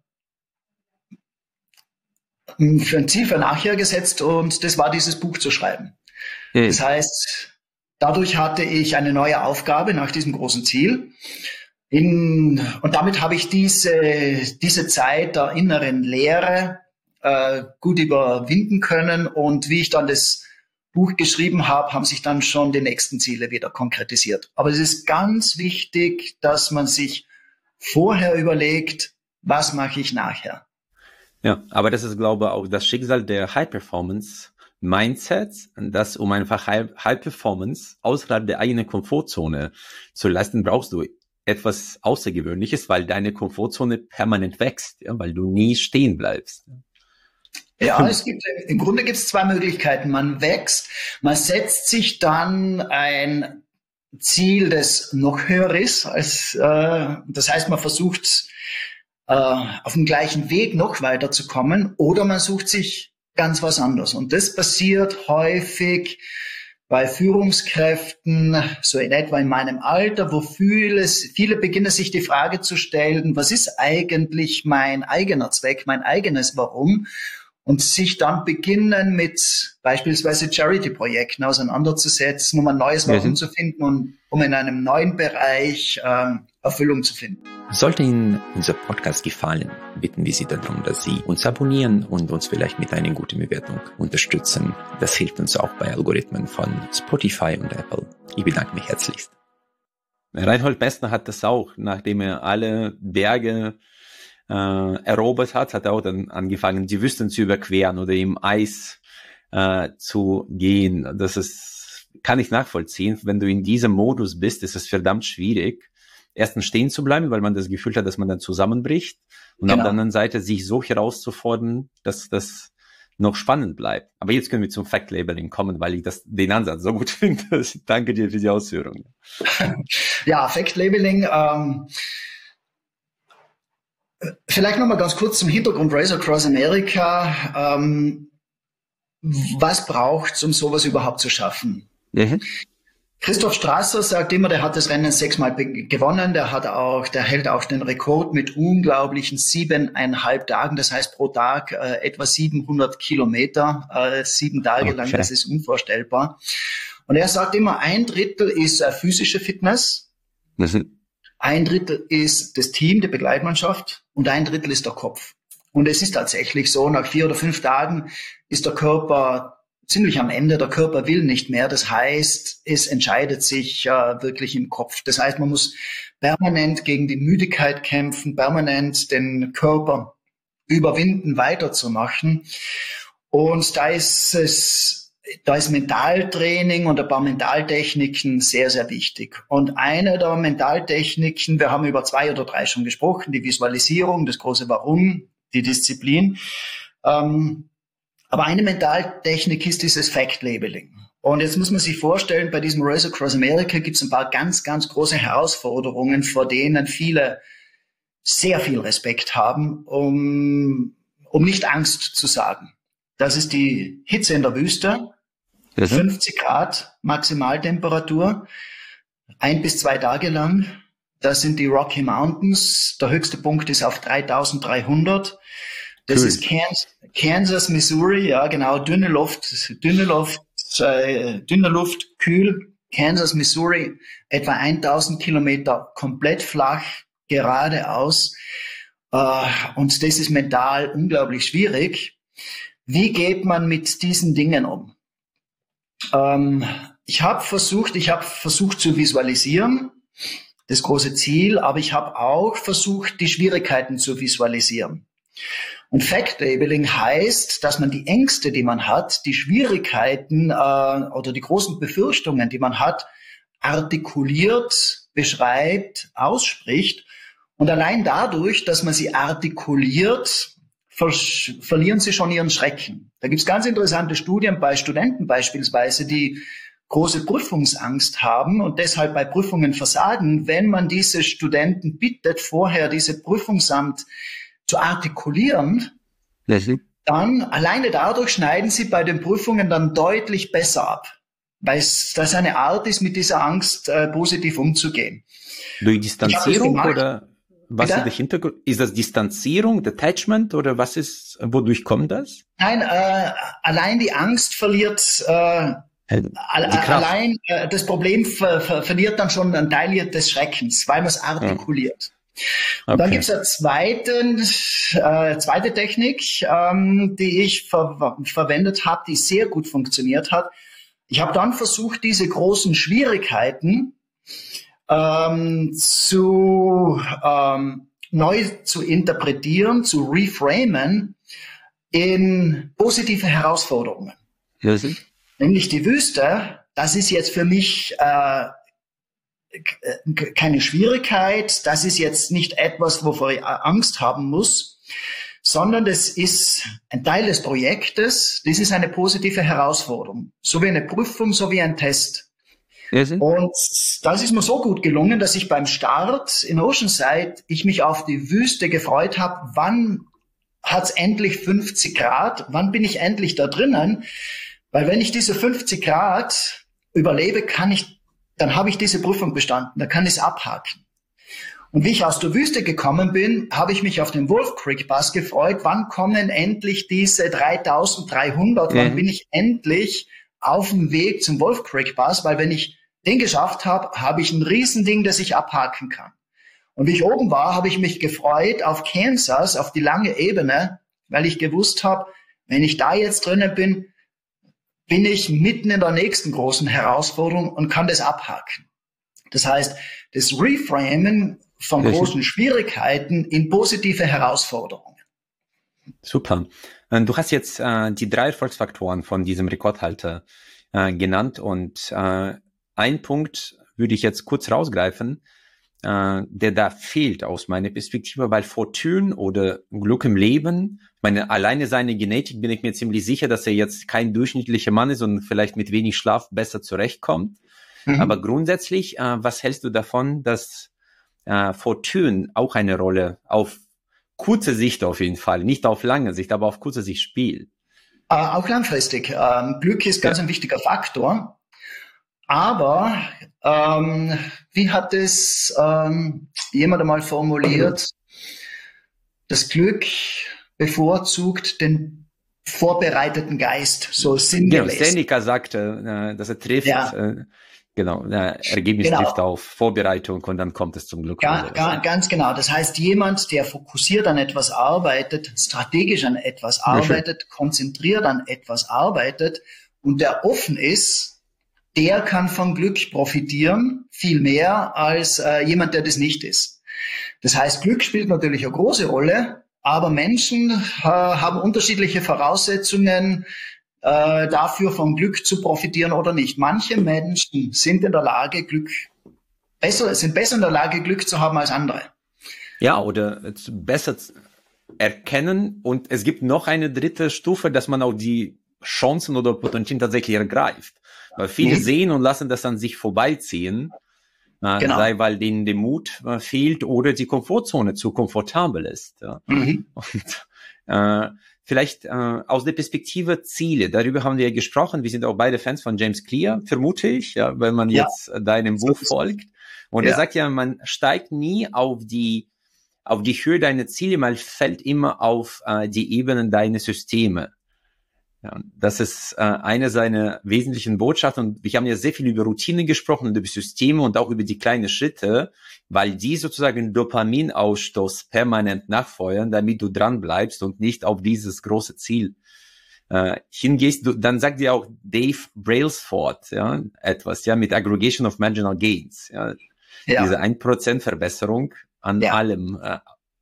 für ein Ziel für nachher gesetzt und das war, dieses Buch zu schreiben. Hm. Das heißt, dadurch hatte ich eine neue Aufgabe nach diesem großen Ziel. In, und damit habe ich diese, diese Zeit der inneren Leere äh, gut überwinden können. Und wie ich dann das Buch geschrieben habe, haben sich dann schon die nächsten Ziele wieder konkretisiert. Aber es ist ganz wichtig, dass man sich vorher überlegt, was mache ich nachher. Ja, aber das ist, glaube ich, auch das Schicksal der High-Performance-Mindsets, dass um einfach High-Performance außerhalb der eigenen Komfortzone zu leisten, brauchst du etwas Außergewöhnliches, weil deine Komfortzone permanent wächst, ja, weil du nie stehen bleibst. Ja, es gibt, im Grunde gibt es zwei Möglichkeiten. Man wächst, man setzt sich dann ein Ziel, das noch höher ist, als, äh, das heißt, man versucht, äh, auf dem gleichen Weg noch weiterzukommen, oder man sucht sich ganz was anderes. Und das passiert häufig bei Führungskräften, so in etwa in meinem Alter, wo viele, viele beginnen sich die Frage zu stellen, was ist eigentlich mein eigener Zweck, mein eigenes Warum? und sich dann beginnen mit beispielsweise Charity-Projekten auseinanderzusetzen, um ein neues Warum ja. zu finden und um in einem neuen Bereich äh, Erfüllung zu finden. Sollte Ihnen unser Podcast gefallen, bitten wir Sie darum, dass Sie uns abonnieren und uns vielleicht mit einer guten Bewertung unterstützen. Das hilft uns auch bei Algorithmen von Spotify und Apple. Ich bedanke mich herzlichst. Reinhold Messner hat das auch, nachdem er alle Berge äh, erobert hat, hat er auch dann angefangen, die Wüsten zu überqueren oder im Eis äh, zu gehen. Das ist, kann ich nachvollziehen. Wenn du in diesem Modus bist, ist es verdammt schwierig, erstens stehen zu bleiben, weil man das Gefühl hat, dass man dann zusammenbricht und genau. auf der anderen Seite sich so herauszufordern, dass das noch spannend bleibt. Aber jetzt können wir zum Fact-Labeling kommen, weil ich das, den Ansatz so gut finde. Danke dir für die Ausführung. Ja, Fact-Labeling, ähm, vielleicht nochmal ganz kurz zum Hintergrund Race Across America. Ähm, was braucht es, um sowas überhaupt zu schaffen? Mhm. Christoph Strasser sagt immer, der hat das Rennen sechsmal gewonnen. Der hat auch, der hält auch den Rekord mit unglaublichen siebeneinhalb Tagen. Das heißt pro Tag äh, etwa siebenhundert Kilometer, äh, sieben Tage okay. lang. Das ist unvorstellbar. Und er sagt immer, ein Drittel ist äh, physische Fitness, mhm. ein Drittel ist das Team, die Begleitmannschaft und ein Drittel ist der Kopf. Und es ist tatsächlich so, nach vier oder fünf Tagen ist der Körper ziemlich am Ende, der Körper will nicht mehr. Das heißt, es entscheidet sich äh, wirklich im Kopf. Das heißt, man muss permanent gegen die Müdigkeit kämpfen, permanent den Körper überwinden, weiterzumachen. Und da ist es, da ist Mentaltraining und ein paar Mentaltechniken sehr, sehr wichtig. Und eine der Mentaltechniken, wir haben über zwei oder drei schon gesprochen, die Visualisierung, das große Warum, die Disziplin. Ähm, Aber eine Mentaltechnik ist dieses Fact-Labeling. Und jetzt muss man sich vorstellen, bei diesem Race Across America gibt es ein paar ganz, ganz große Herausforderungen, vor denen viele sehr viel Respekt haben, um, um nicht Angst zu sagen. Das ist die Hitze in der Wüste, mhm. fünfzig Grad Maximaltemperatur, ein bis zwei Tage lang. Das sind die Rocky Mountains. Der höchste Punkt ist auf dreitausenddreihundert. Das cool. ist Kansas, Kansas, Missouri, ja genau, dünne Luft, dünne Luft, äh, dünne Luft, kühl, Kansas, Missouri, etwa tausend Kilometer, komplett flach, geradeaus. Äh, und das ist mental unglaublich schwierig. Wie geht man mit diesen Dingen um? Ähm, ich habe versucht, ich habe versucht zu visualisieren, das große Ziel, aber ich habe auch versucht, die Schwierigkeiten zu visualisieren. Und Fact-Labeling heißt, dass man die Ängste, die man hat, die Schwierigkeiten äh, oder die großen Befürchtungen, die man hat, artikuliert, beschreibt, ausspricht. Und allein dadurch, dass man sie artikuliert, ver verlieren sie schon ihren Schrecken. Da gibt es ganz interessante Studien bei Studenten beispielsweise, die große Prüfungsangst haben und deshalb bei Prüfungen versagen. Wenn man diese Studenten bittet, vorher diese Prüfungsamt zu artikulieren, mhm. dann alleine dadurch schneiden sie bei den Prüfungen dann deutlich besser ab, weil es das eine Art ist, mit dieser Angst äh, positiv umzugehen. Durch Distanzierung oder was ist der Hintergrund? Ist das Distanzierung, Detachment oder was ist, wodurch kommt das? Nein, äh, allein die Angst verliert, äh, allein äh, das Problem ver ver verliert dann schon einen Teil des Schreckens, weil man es artikuliert. Ja. Und okay. Dann gibt es eine zweite, äh, zweite Technik, ähm, die ich ver verwendet habe, die sehr gut funktioniert hat. Ich habe dann versucht, diese großen Schwierigkeiten ähm, zu ähm, neu zu interpretieren, zu reframen in positive Herausforderungen. Ja, nämlich die Wüste, das ist jetzt für mich äh, keine Schwierigkeit, das ist jetzt nicht etwas, wovor ich Angst haben muss, sondern das ist ein Teil des Projektes, das ist eine positive Herausforderung, so wie eine Prüfung, so wie ein Test. Und das ist mir so gut gelungen, dass ich beim Start in Oceanside, ich mich auf die Wüste gefreut habe, wann hat's endlich fünfzig Grad, wann bin ich endlich da drinnen, weil wenn ich diese fünfzig Grad überlebe, kann ich dann habe ich diese Prüfung bestanden, dann kann ich es abhaken. Und wie ich aus der Wüste gekommen bin, habe ich mich auf den Wolf Creek Bus gefreut. Wann kommen endlich diese dreitausenddreihundert? Mhm. Wann bin ich endlich auf dem Weg zum Wolf Creek Bus? Weil wenn ich den geschafft habe, habe ich ein Riesending, das ich abhaken kann. Und wie ich oben war, habe ich mich gefreut auf Kansas, auf die lange Ebene, weil ich gewusst habe, wenn ich da jetzt drinnen bin, bin ich mitten in der nächsten großen Herausforderung und kann das abhaken. Das heißt, das Reframen von großen Schwierigkeiten in positive Herausforderungen. Super. Du hast jetzt äh, die drei Erfolgsfaktoren von diesem Rekordhalter äh, genannt und äh, ein Punkt würde ich jetzt kurz rausgreifen, äh, der da fehlt aus meiner Perspektive, weil Fortune oder Glück im Leben, ich meine, alleine seine Genetik bin ich mir ziemlich sicher, dass er jetzt kein durchschnittlicher Mann ist und vielleicht mit wenig Schlaf besser zurechtkommt. Mhm. Aber grundsätzlich, äh, was hältst du davon, dass äh, Fortune auch eine Rolle auf kurze Sicht auf jeden Fall, nicht auf lange Sicht, aber auf kurze Sicht spielt? Äh, auch langfristig. Ähm, Glück ist ganz ja. ein wichtiger Faktor. Aber ähm, wie hat es ähm, jemand einmal formuliert? Das Glück bevorzugt den vorbereiteten Geist, so sinngemäß. Genau, Seneca sagte, äh, dass er trifft. Ja. Äh, Genau, äh, Ergebnis genau. trifft auf Vorbereitung und dann kommt es zum Glück. Ga, ga, ganz genau. Das heißt, jemand, der fokussiert an etwas arbeitet, strategisch an etwas arbeitet, ja, konzentriert an etwas arbeitet und der offen ist, der kann vom Glück profitieren, viel mehr als äh, jemand, der das nicht ist. Das heißt, Glück spielt natürlich eine große Rolle, aber Menschen äh, haben unterschiedliche Voraussetzungen, Äh, dafür vom Glück zu profitieren oder nicht. Manche Menschen sind in der Lage, Glück besser, sind besser in der Lage, Glück zu haben als andere. Ja, oder besser erkennen. Und es gibt noch eine dritte Stufe, dass man auch die Chancen oder Potenzial tatsächlich ergreift. Weil viele mhm. sehen und lassen das an sich vorbeiziehen, äh, genau. sei weil denen der Mut äh, fehlt oder die Komfortzone zu komfortabel ist. Ja. Mhm. Und äh, Vielleicht äh, aus der Perspektive Ziele, darüber haben wir ja gesprochen. Wir sind auch beide Fans von James Clear, vermute ich, ja, wenn man ja. jetzt deinem Buch folgt. Und ja. er sagt ja, man steigt nie auf die auf die Höhe deiner Ziele, man fällt immer auf äh, die Ebenen deiner Systeme. Ja, das ist äh, eine seiner wesentlichen Botschaften. Und wir haben ja sehr viel über Routine gesprochen und über Systeme und auch über die kleinen Schritte, weil die sozusagen Dopaminausstoß permanent nachfeuern, damit du dran bleibst und nicht auf dieses große Ziel äh, hingehst. Du, dann sagt dir auch Dave Brailsford ja, etwas, ja, mit Aggregation of Marginal Gains. Ja, ja. Diese ein Prozent Verbesserung an ja. allem äh,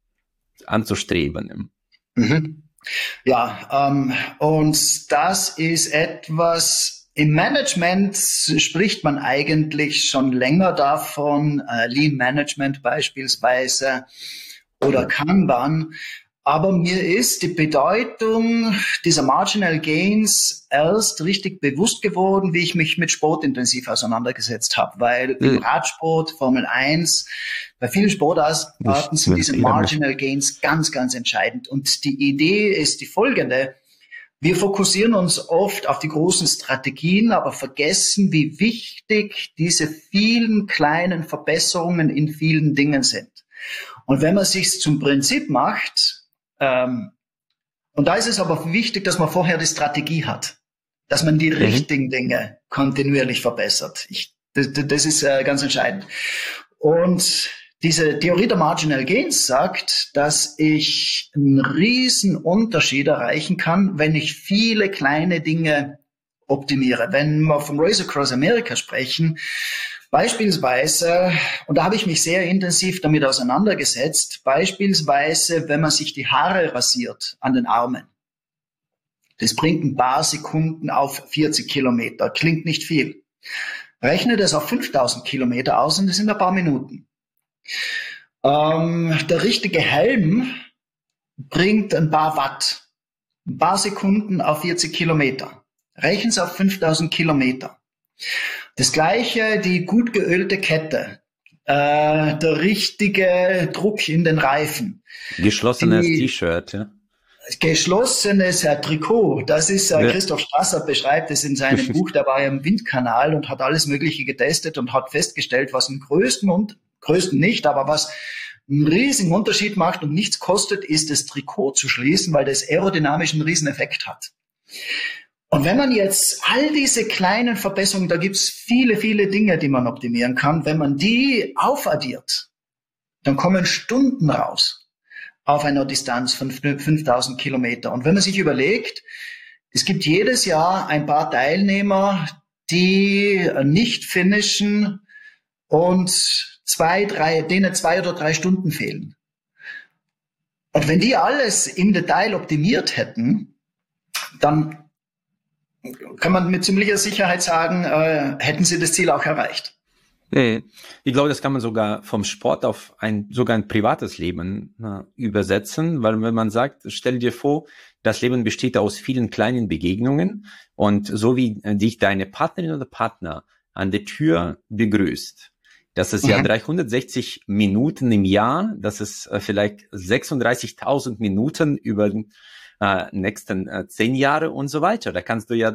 anzustreben. Mhm. Ja, ähm, und das ist etwas, im Management spricht man eigentlich schon länger davon, äh, Lean Management beispielsweise oder Kanban. Aber mir ist die Bedeutung dieser Marginal Gains erst richtig bewusst geworden, wie ich mich mit Sport intensiv auseinandergesetzt habe, weil mhm. im Radsport, Formel eins, bei vielen Sportarten sind diese Marginal Gains ganz, ganz entscheidend. Und die Idee ist die folgende. Wir fokussieren uns oft auf die großen Strategien, aber vergessen, wie wichtig diese vielen kleinen Verbesserungen in vielen Dingen sind. Und wenn man sich's zum Prinzip macht, ähm, und da ist es aber wichtig, dass man vorher die Strategie hat, dass man die mhm. richtigen Dinge kontinuierlich verbessert. Ich, das, das ist äh, ganz entscheidend. Und diese Theorie der Marginal Gains sagt, dass ich einen riesen Unterschied erreichen kann, wenn ich viele kleine Dinge optimiere. Wenn wir vom Race Across America sprechen, beispielsweise, und da habe ich mich sehr intensiv damit auseinandergesetzt, beispielsweise, wenn man sich die Haare rasiert an den Armen. Das bringt ein paar Sekunden auf vierzig Kilometer. Klingt nicht viel. Rechne das auf fünftausend Kilometer aus und das sind ein paar Minuten. Ähm, der richtige Helm bringt ein paar Watt. Ein paar Sekunden auf vierzig Kilometer. Rechnen Sie auf fünftausend Kilometer. Das Gleiche, die gut geölte Kette. Äh, der richtige Druck in den Reifen. Geschlossenes T-Shirt, ja. Geschlossenes äh, Trikot, das ist, äh, ja. Christoph Strasser beschreibt es in seinem Buch, der war ja im Windkanal und hat alles Mögliche getestet und hat festgestellt, was im größten und, größten nicht, aber was einen riesigen Unterschied macht und nichts kostet, ist das Trikot zu schließen, weil das aerodynamisch einen riesen Effekt hat. Und wenn man jetzt all diese kleinen Verbesserungen, da gibt's viele, viele Dinge, die man optimieren kann, wenn man die aufaddiert, dann kommen Stunden raus auf einer Distanz von fünftausend Kilometer. Und wenn man sich überlegt, es gibt jedes Jahr ein paar Teilnehmer, die nicht finishen und zwei, drei, denen zwei oder drei Stunden fehlen. Und wenn die alles im Detail optimiert hätten, dann kann man mit ziemlicher Sicherheit sagen, äh, hätten sie das Ziel auch erreicht. Ich glaube, das kann man sogar vom Sport auf ein sogar ein privates Leben na, übersetzen, weil wenn man sagt, stell dir vor, das Leben besteht aus vielen kleinen Begegnungen und so wie dich deine Partnerin oder Partner an der Tür begrüßt, das ist ja mhm. dreihundertsechzig Minuten im Jahr, das ist äh, vielleicht sechsunddreißigtausend Minuten über den äh, nächsten äh, zehn Jahre und so weiter. Da kannst du ja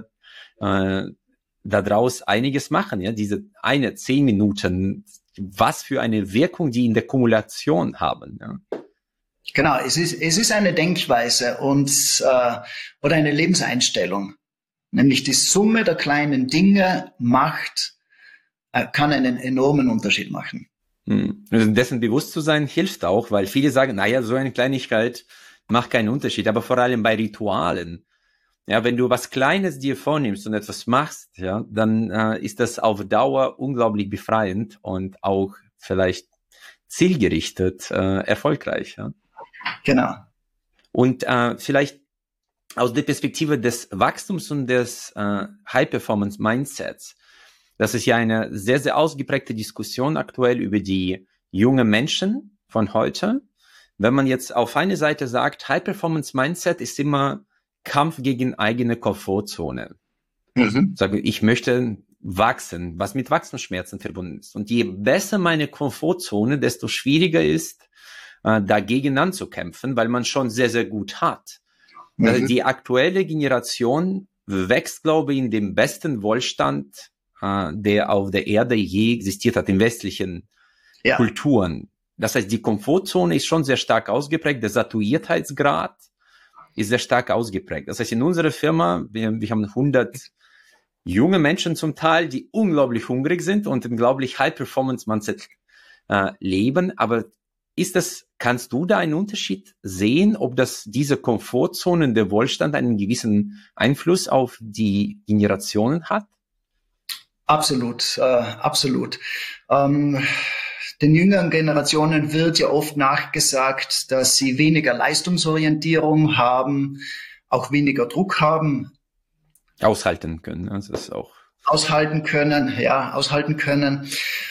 äh, daraus einiges machen, ja, diese eine zehn Minuten, was für eine Wirkung die in der Kumulation haben. Ja. Genau, es ist es ist eine Denkweise und äh, oder eine Lebenseinstellung, nämlich die Summe der kleinen Dinge macht äh, kann einen enormen Unterschied machen. Hm. Also dessen bewusst zu sein hilft auch, weil viele sagen, naja, so eine Kleinigkeit macht keinen Unterschied, aber vor allem bei Ritualen. Ja, wenn du was Kleines dir vornimmst und etwas machst, ja, dann äh, ist das auf Dauer unglaublich befreiend und auch vielleicht zielgerichtet äh, erfolgreich. Ja. Genau. Und äh, vielleicht aus der Perspektive des Wachstums und des äh, High-Performance-Mindsets, das ist ja eine sehr, sehr ausgeprägte Diskussion aktuell über die jungen Menschen von heute. Wenn man jetzt auf eine Seite sagt, High-Performance-Mindset ist immer Kampf gegen eigene Komfortzone. Mhm. Sage, ich möchte wachsen, was mit Wachstumsschmerzen verbunden ist. Und je besser meine Komfortzone, desto schwieriger ist, äh, dagegen anzukämpfen, weil man schon sehr, sehr gut hat. Mhm. Also die aktuelle Generation wächst, glaube ich, in dem besten Wohlstand, äh, der auf der Erde je existiert hat, in westlichen ja. Kulturen. Das heißt, die Komfortzone ist schon sehr stark ausgeprägt, der Saturiertheitsgrad ist sehr stark ausgeprägt. Das heißt, in unserer Firma, wir, wir haben hundert junge Menschen zum Teil, die unglaublich hungrig sind und unglaublich High-Performance-Mindset äh, leben. Aber ist das, kannst du da einen Unterschied sehen, ob das diese Komfortzonen der Wohlstand einen gewissen Einfluss auf die Generationen hat? Absolut, äh, absolut. Ähm Den jüngeren Generationen wird ja oft nachgesagt, dass sie weniger Leistungsorientierung haben, auch weniger Druck haben. Aushalten können, also das ist auch. Aushalten können, ja, aushalten können.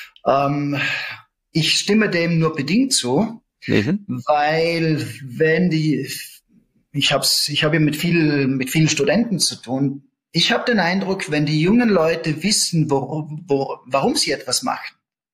Ähm, ich stimme dem nur bedingt zu, mhm. weil wenn die, ich hab's, ich habe ja mit viel, mit vielen Studenten zu tun. Ich habe den Eindruck, wenn die jungen Leute wissen, wo, wo, warum sie etwas machen,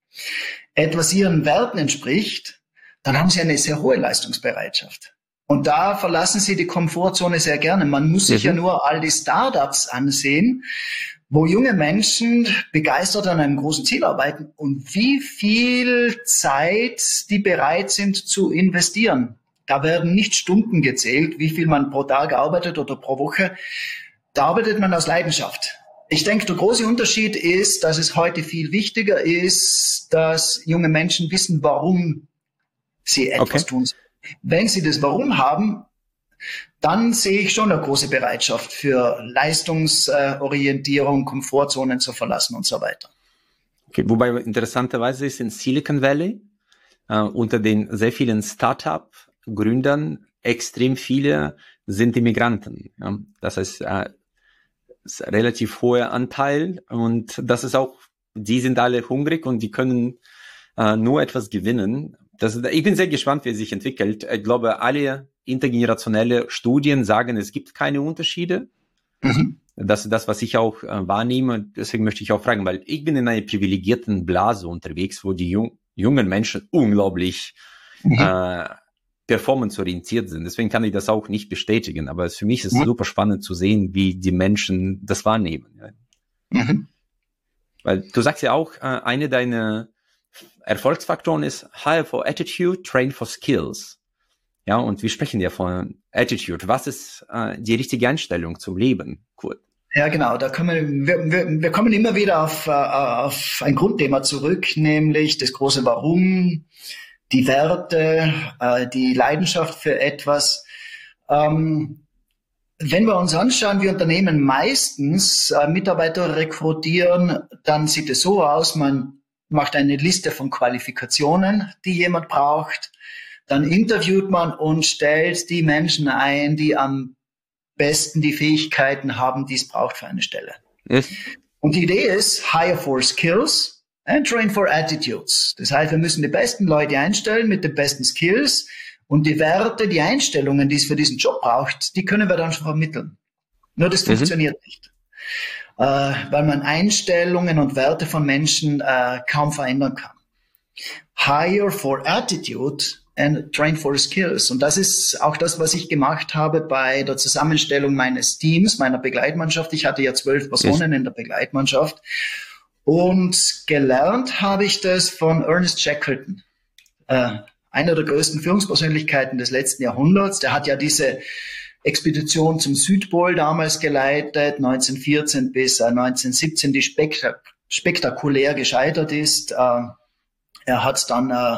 etwas ihren Werten entspricht, dann haben sie eine sehr hohe Leistungsbereitschaft. Und da verlassen sie die Komfortzone sehr gerne. Man muss sich mhm. ja nur all die Startups ansehen, wo junge Menschen begeistert an einem großen Ziel arbeiten und wie viel Zeit die bereit sind zu investieren. Da werden nicht Stunden gezählt, wie viel man pro Tag arbeitet oder pro Woche. Da arbeitet man aus Leidenschaft. Ich denke, der große Unterschied ist, dass es heute viel wichtiger ist, dass junge Menschen wissen, warum sie etwas okay. tun. Wenn sie das Warum haben, dann sehe ich schon eine große Bereitschaft für Leistungsorientierung, Komfortzonen zu verlassen und so weiter. Okay, wobei interessanterweise ist in Silicon Valley äh, unter den sehr vielen Start-up-Gründern extrem viele sind Immigranten. Ja? Das heißt, äh, relativ hoher Anteil und das ist auch, die sind alle hungrig und die können äh, nur etwas gewinnen. Das, ich bin sehr gespannt, wie es sich entwickelt. Ich glaube, alle intergenerationelle Studien sagen, es gibt keine Unterschiede. Mhm. Das ist das, was ich auch äh, wahrnehme. Deswegen möchte ich auch fragen, weil ich bin in einer privilegierten Blase unterwegs, wo die jung, jungen Menschen unglaublich mhm. äh, performanceorientiert sind. Deswegen kann ich das auch nicht bestätigen. Aber für mich ist es mhm. super spannend zu sehen, wie die Menschen das wahrnehmen. Mhm. Weil du sagst ja auch, äh, eine deiner Erfolgsfaktoren ist Hire for Attitude, Train for Skills. Ja, und wir sprechen ja von Attitude. Was ist äh, die richtige Einstellung zum Leben, Kurt? Ja, genau. Da kommen wir, wir, wir kommen immer wieder auf, auf ein Grundthema zurück, nämlich das große Warum, die Werte, äh, die Leidenschaft für etwas. Ähm, wenn wir uns anschauen, wie Unternehmen meistens äh, Mitarbeiter rekrutieren, dann sieht es so aus, man macht eine Liste von Qualifikationen, die jemand braucht. Dann interviewt man und stellt die Menschen ein, die am besten die Fähigkeiten haben, die es braucht für eine Stelle. Yes. Und die Idee ist, hire for skills and train for attitudes. Das heißt, wir müssen die besten Leute einstellen mit den besten Skills und die Werte, die Einstellungen, die es für diesen Job braucht, die können wir dann schon vermitteln. Nur das mhm. funktioniert nicht, äh, weil man Einstellungen und Werte von Menschen äh, kaum verändern kann. Hire for attitude and train for skills. Und das ist auch das, was ich gemacht habe bei der Zusammenstellung meines Teams, meiner Begleitmannschaft. Ich hatte ja zwölf Personen in der Begleitmannschaft. Und gelernt habe ich das von Ernest Shackleton, äh, einer der größten Führungspersönlichkeiten des letzten Jahrhunderts. Der hat ja diese Expedition zum Südpol damals geleitet, neunzehnhundertvierzehn bis äh, neunzehnhundertsiebzehn, die spektak- spektakulär gescheitert ist. Äh, er hat dann äh,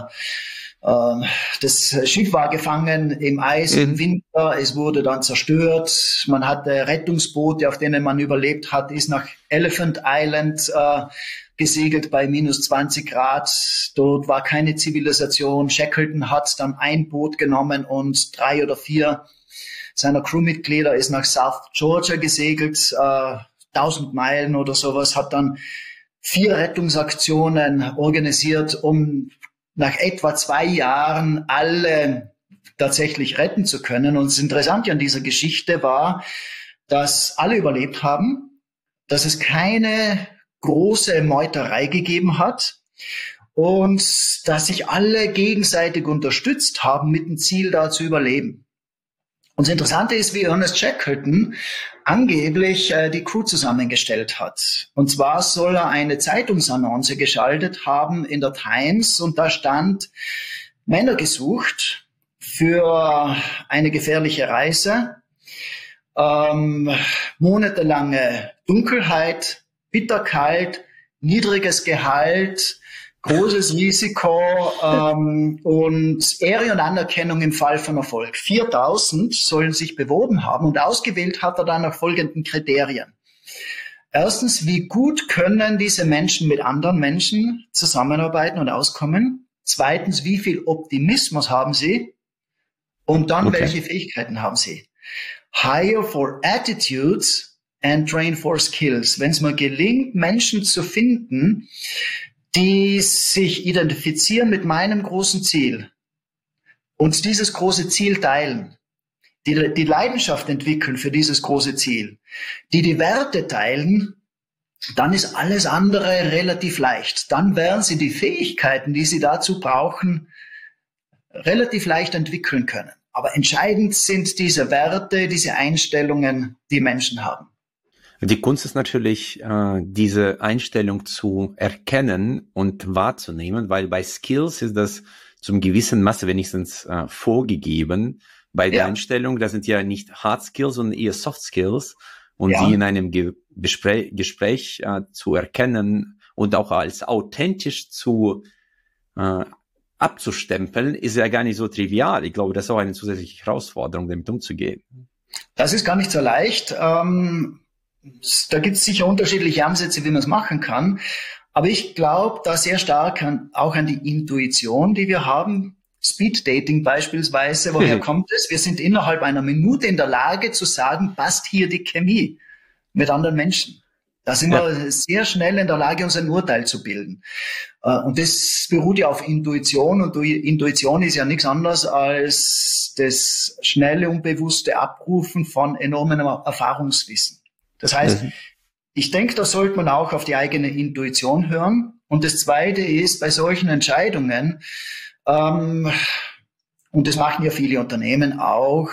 Das Schiff war gefangen im Eis im Winter, es wurde dann zerstört. Man hatte Rettungsboote, auf denen man überlebt hat, ist nach Elephant Island äh, gesegelt bei minus zwanzig Grad. Dort war keine Zivilisation. Shackleton hat dann ein Boot genommen und drei oder vier seiner Crewmitglieder ist nach South Georgia gesegelt, äh, tausend Meilen oder sowas, hat dann vier Rettungsaktionen organisiert, um nach etwa zwei Jahren alle tatsächlich retten zu können. Und das Interessante an dieser Geschichte war, dass alle überlebt haben, dass es keine große Meuterei gegeben hat und dass sich alle gegenseitig unterstützt haben mit dem Ziel, da zu überleben. Und das Interessante ist, wie Ernest Shackleton angeblich äh, die Crew zusammengestellt hat. Und zwar soll er eine Zeitungsannonce geschaltet haben in der Times und da stand Männer gesucht für eine gefährliche Reise, ähm, monatelange Dunkelheit, bitterkalt, niedriges Gehalt, großes Risiko ähm, und Ehre und Anerkennung im Fall von Erfolg. viertausend sollen sich beworben haben und ausgewählt hat er dann nach folgenden Kriterien. Erstens, wie gut können diese Menschen mit anderen Menschen zusammenarbeiten und auskommen? Zweitens, wie viel Optimismus haben sie? Und dann, okay. welche Fähigkeiten haben sie? Hire for attitudes and train for skills. Wenn es mal gelingt, Menschen zu finden, die sich identifizieren mit meinem großen Ziel und dieses große Ziel teilen, die die Leidenschaft entwickeln für dieses große Ziel, die die Werte teilen, dann ist alles andere relativ leicht. Dann werden sie die Fähigkeiten, die sie dazu brauchen, relativ leicht entwickeln können. Aber entscheidend sind diese Werte, diese Einstellungen, die Menschen haben. Die Kunst ist natürlich, äh, diese Einstellung zu erkennen und wahrzunehmen, weil bei Skills ist das zum gewissen Maße wenigstens äh, vorgegeben. Bei der ja. Einstellung, das sind ja nicht Hard Skills, sondern eher Soft Skills. Und ja. sie in einem Ge- Gespräch, Gespräch äh, zu erkennen und auch als authentisch zu äh, abzustempeln, ist ja gar nicht so trivial. Ich glaube, das ist auch eine zusätzliche Herausforderung, damit umzugehen. Das ist gar nicht so leicht. Ähm Da gibt es sicher unterschiedliche Ansätze, wie man es machen kann. Aber ich glaube da sehr stark an, auch an die Intuition, die wir haben. Speed Dating beispielsweise, woher kommt es? Wir sind innerhalb einer Minute in der Lage zu sagen, passt hier die Chemie mit anderen Menschen. Da sind ja. wir sehr schnell in der Lage, uns ein Urteil zu bilden. Und das beruht ja auf Intuition. Und Intuition ist ja nichts anderes als das schnelle und bewusste Abrufen von enormem Erfahrungswissen. Das heißt, mhm. ich denke, da sollte man auch auf die eigene Intuition hören. Und das Zweite ist, bei solchen Entscheidungen, ähm, und das machen ja viele Unternehmen auch,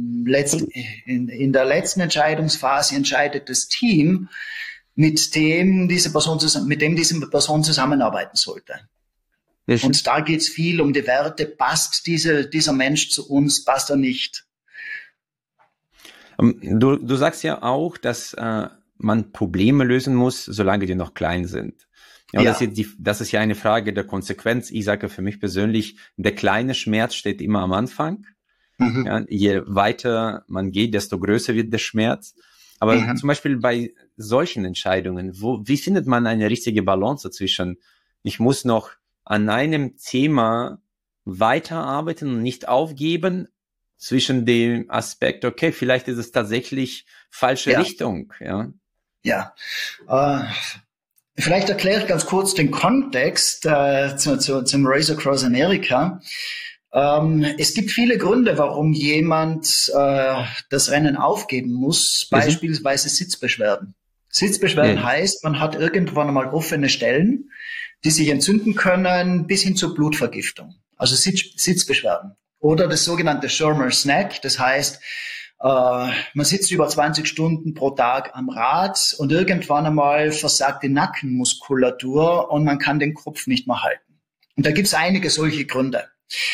in, in der letzten Entscheidungsphase entscheidet das Team, mit dem diese Person, mit dem diese Person zusammenarbeiten sollte. Und da geht's viel um die Werte. Passt diese, dieser Mensch zu uns, passt er nicht? Du, du sagst ja auch, dass äh, man Probleme lösen muss, solange die noch klein sind. Ja, ja. Das, ist jetzt die, das ist ja eine Frage der Konsequenz. Ich sage für mich persönlich, der kleine Schmerz steht immer am Anfang. Mhm. Ja, je weiter man geht, desto größer wird der Schmerz. Aber mhm. zum Beispiel bei solchen Entscheidungen, wo, wie findet man eine richtige Balance zwischen, ich muss noch an einem Thema weiterarbeiten und nicht aufgeben, zwischen dem Aspekt, okay, vielleicht ist es tatsächlich falsche ja. Richtung. Ja, ja. Äh, vielleicht erkläre ich ganz kurz den Kontext äh, zu, zu, zum Race Across America. Ähm, es gibt viele Gründe, warum jemand äh, das Rennen aufgeben muss, mhm. beispielsweise Sitzbeschwerden. Sitzbeschwerden mhm. heißt, man hat irgendwann einmal offene Stellen, die sich entzünden können, bis hin zur Blutvergiftung. Also Sitz, Sitzbeschwerden. Oder das sogenannte Schirmer's Neck, das heißt, äh, man sitzt über zwanzig Stunden pro Tag am Rad und irgendwann einmal versagt die Nackenmuskulatur und man kann den Kopf nicht mehr halten. Und da gibt's einige solche Gründe.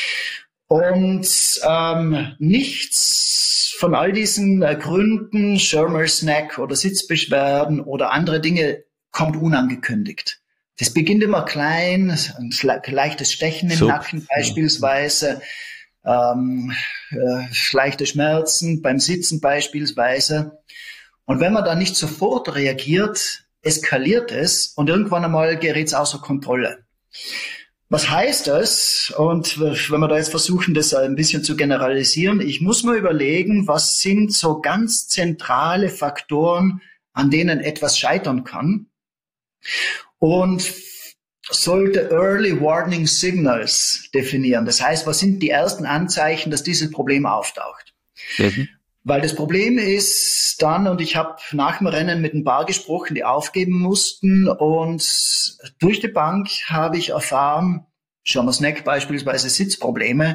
Und ähm, nichts von all diesen äh, Gründen, Schirmer's Neck oder Sitzbeschwerden oder andere Dinge, kommt unangekündigt. Das beginnt immer klein, ein leichtes Stechen im so. Nacken beispielsweise, ähm, äh, leichte Schmerzen beim Sitzen beispielsweise. Und wenn man da nicht sofort reagiert, eskaliert es und irgendwann einmal gerät es außer Kontrolle. Was heißt das? Und wenn wir da jetzt versuchen, das ein bisschen zu generalisieren, ich muss mir überlegen, was sind so ganz zentrale Faktoren, an denen etwas scheitern kann. Und sollte Early Warning Signals definieren. Das heißt, was sind die ersten Anzeichen, dass dieses Problem auftaucht? Mhm. Weil das Problem ist dann, und ich habe nach dem Rennen mit ein paar gesprochen, die aufgeben mussten, und durch die Bank habe ich erfahren, Schirmer's Neck beispielsweise Sitzprobleme,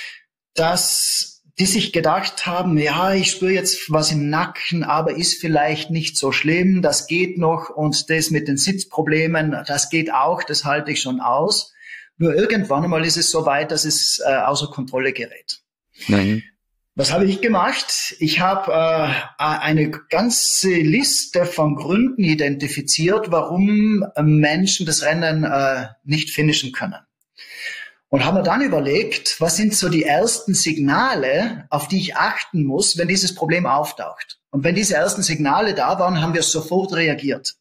dass die sich gedacht haben, ja, ich spüre jetzt was im Nacken, aber ist vielleicht nicht so schlimm, das geht noch, und das mit den Sitzproblemen, das geht auch, das halte ich schon aus. Nur irgendwann einmal ist es so weit, dass es äh, außer Kontrolle gerät. Nein. Was habe ich gemacht? Ich habe äh, eine ganze Liste von Gründen identifiziert, warum Menschen das Rennen äh, nicht finishen können. Und haben mir dann überlegt, was sind so die ersten Signale, auf die ich achten muss, wenn dieses Problem auftaucht. Und wenn diese ersten Signale da waren, haben wir sofort reagiert.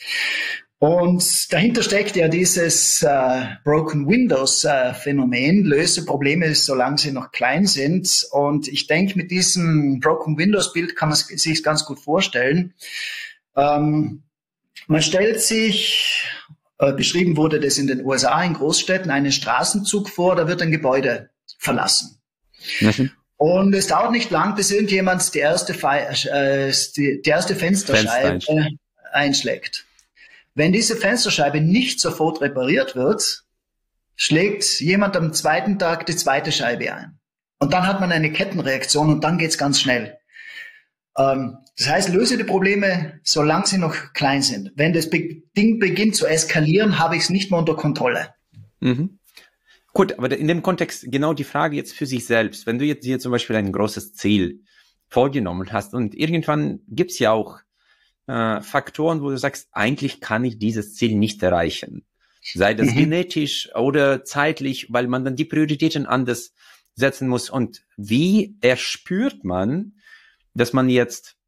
Und dahinter steckt ja dieses äh, Broken Windows äh, Phänomen, löse Probleme, solange sie noch klein sind. Und ich denke, mit diesem Broken Windows Bild kann man sich ganz gut vorstellen. Ähm, man stellt sich, äh, beschrieben wurde das in den U S A, in Großstädten, einen Straßenzug vor, da wird ein Gebäude verlassen. Mhm. Und es dauert nicht lang, bis irgendjemand die erste, Fe äh, die, die erste Fensterscheibe äh, einschlägt. Wenn diese Fensterscheibe nicht sofort repariert wird, schlägt jemand am zweiten Tag die zweite Scheibe ein. Und dann hat man eine Kettenreaktion und dann geht's ganz schnell. Ähm, das heißt, löse die Probleme, solange sie noch klein sind. Wenn das Be- Ding beginnt zu eskalieren, habe ich es nicht mehr unter Kontrolle. Mhm. Gut, aber in dem Kontext genau die Frage jetzt für sich selbst. Wenn du jetzt hier zum Beispiel ein großes Ziel vorgenommen hast und irgendwann gibt's ja auch Äh, Faktoren, wo du sagst, eigentlich kann ich dieses Ziel nicht erreichen. Sei das mhm. genetisch oder zeitlich, weil man dann die Prioritäten anders setzen muss. Und wie erspürt man, dass man jetzt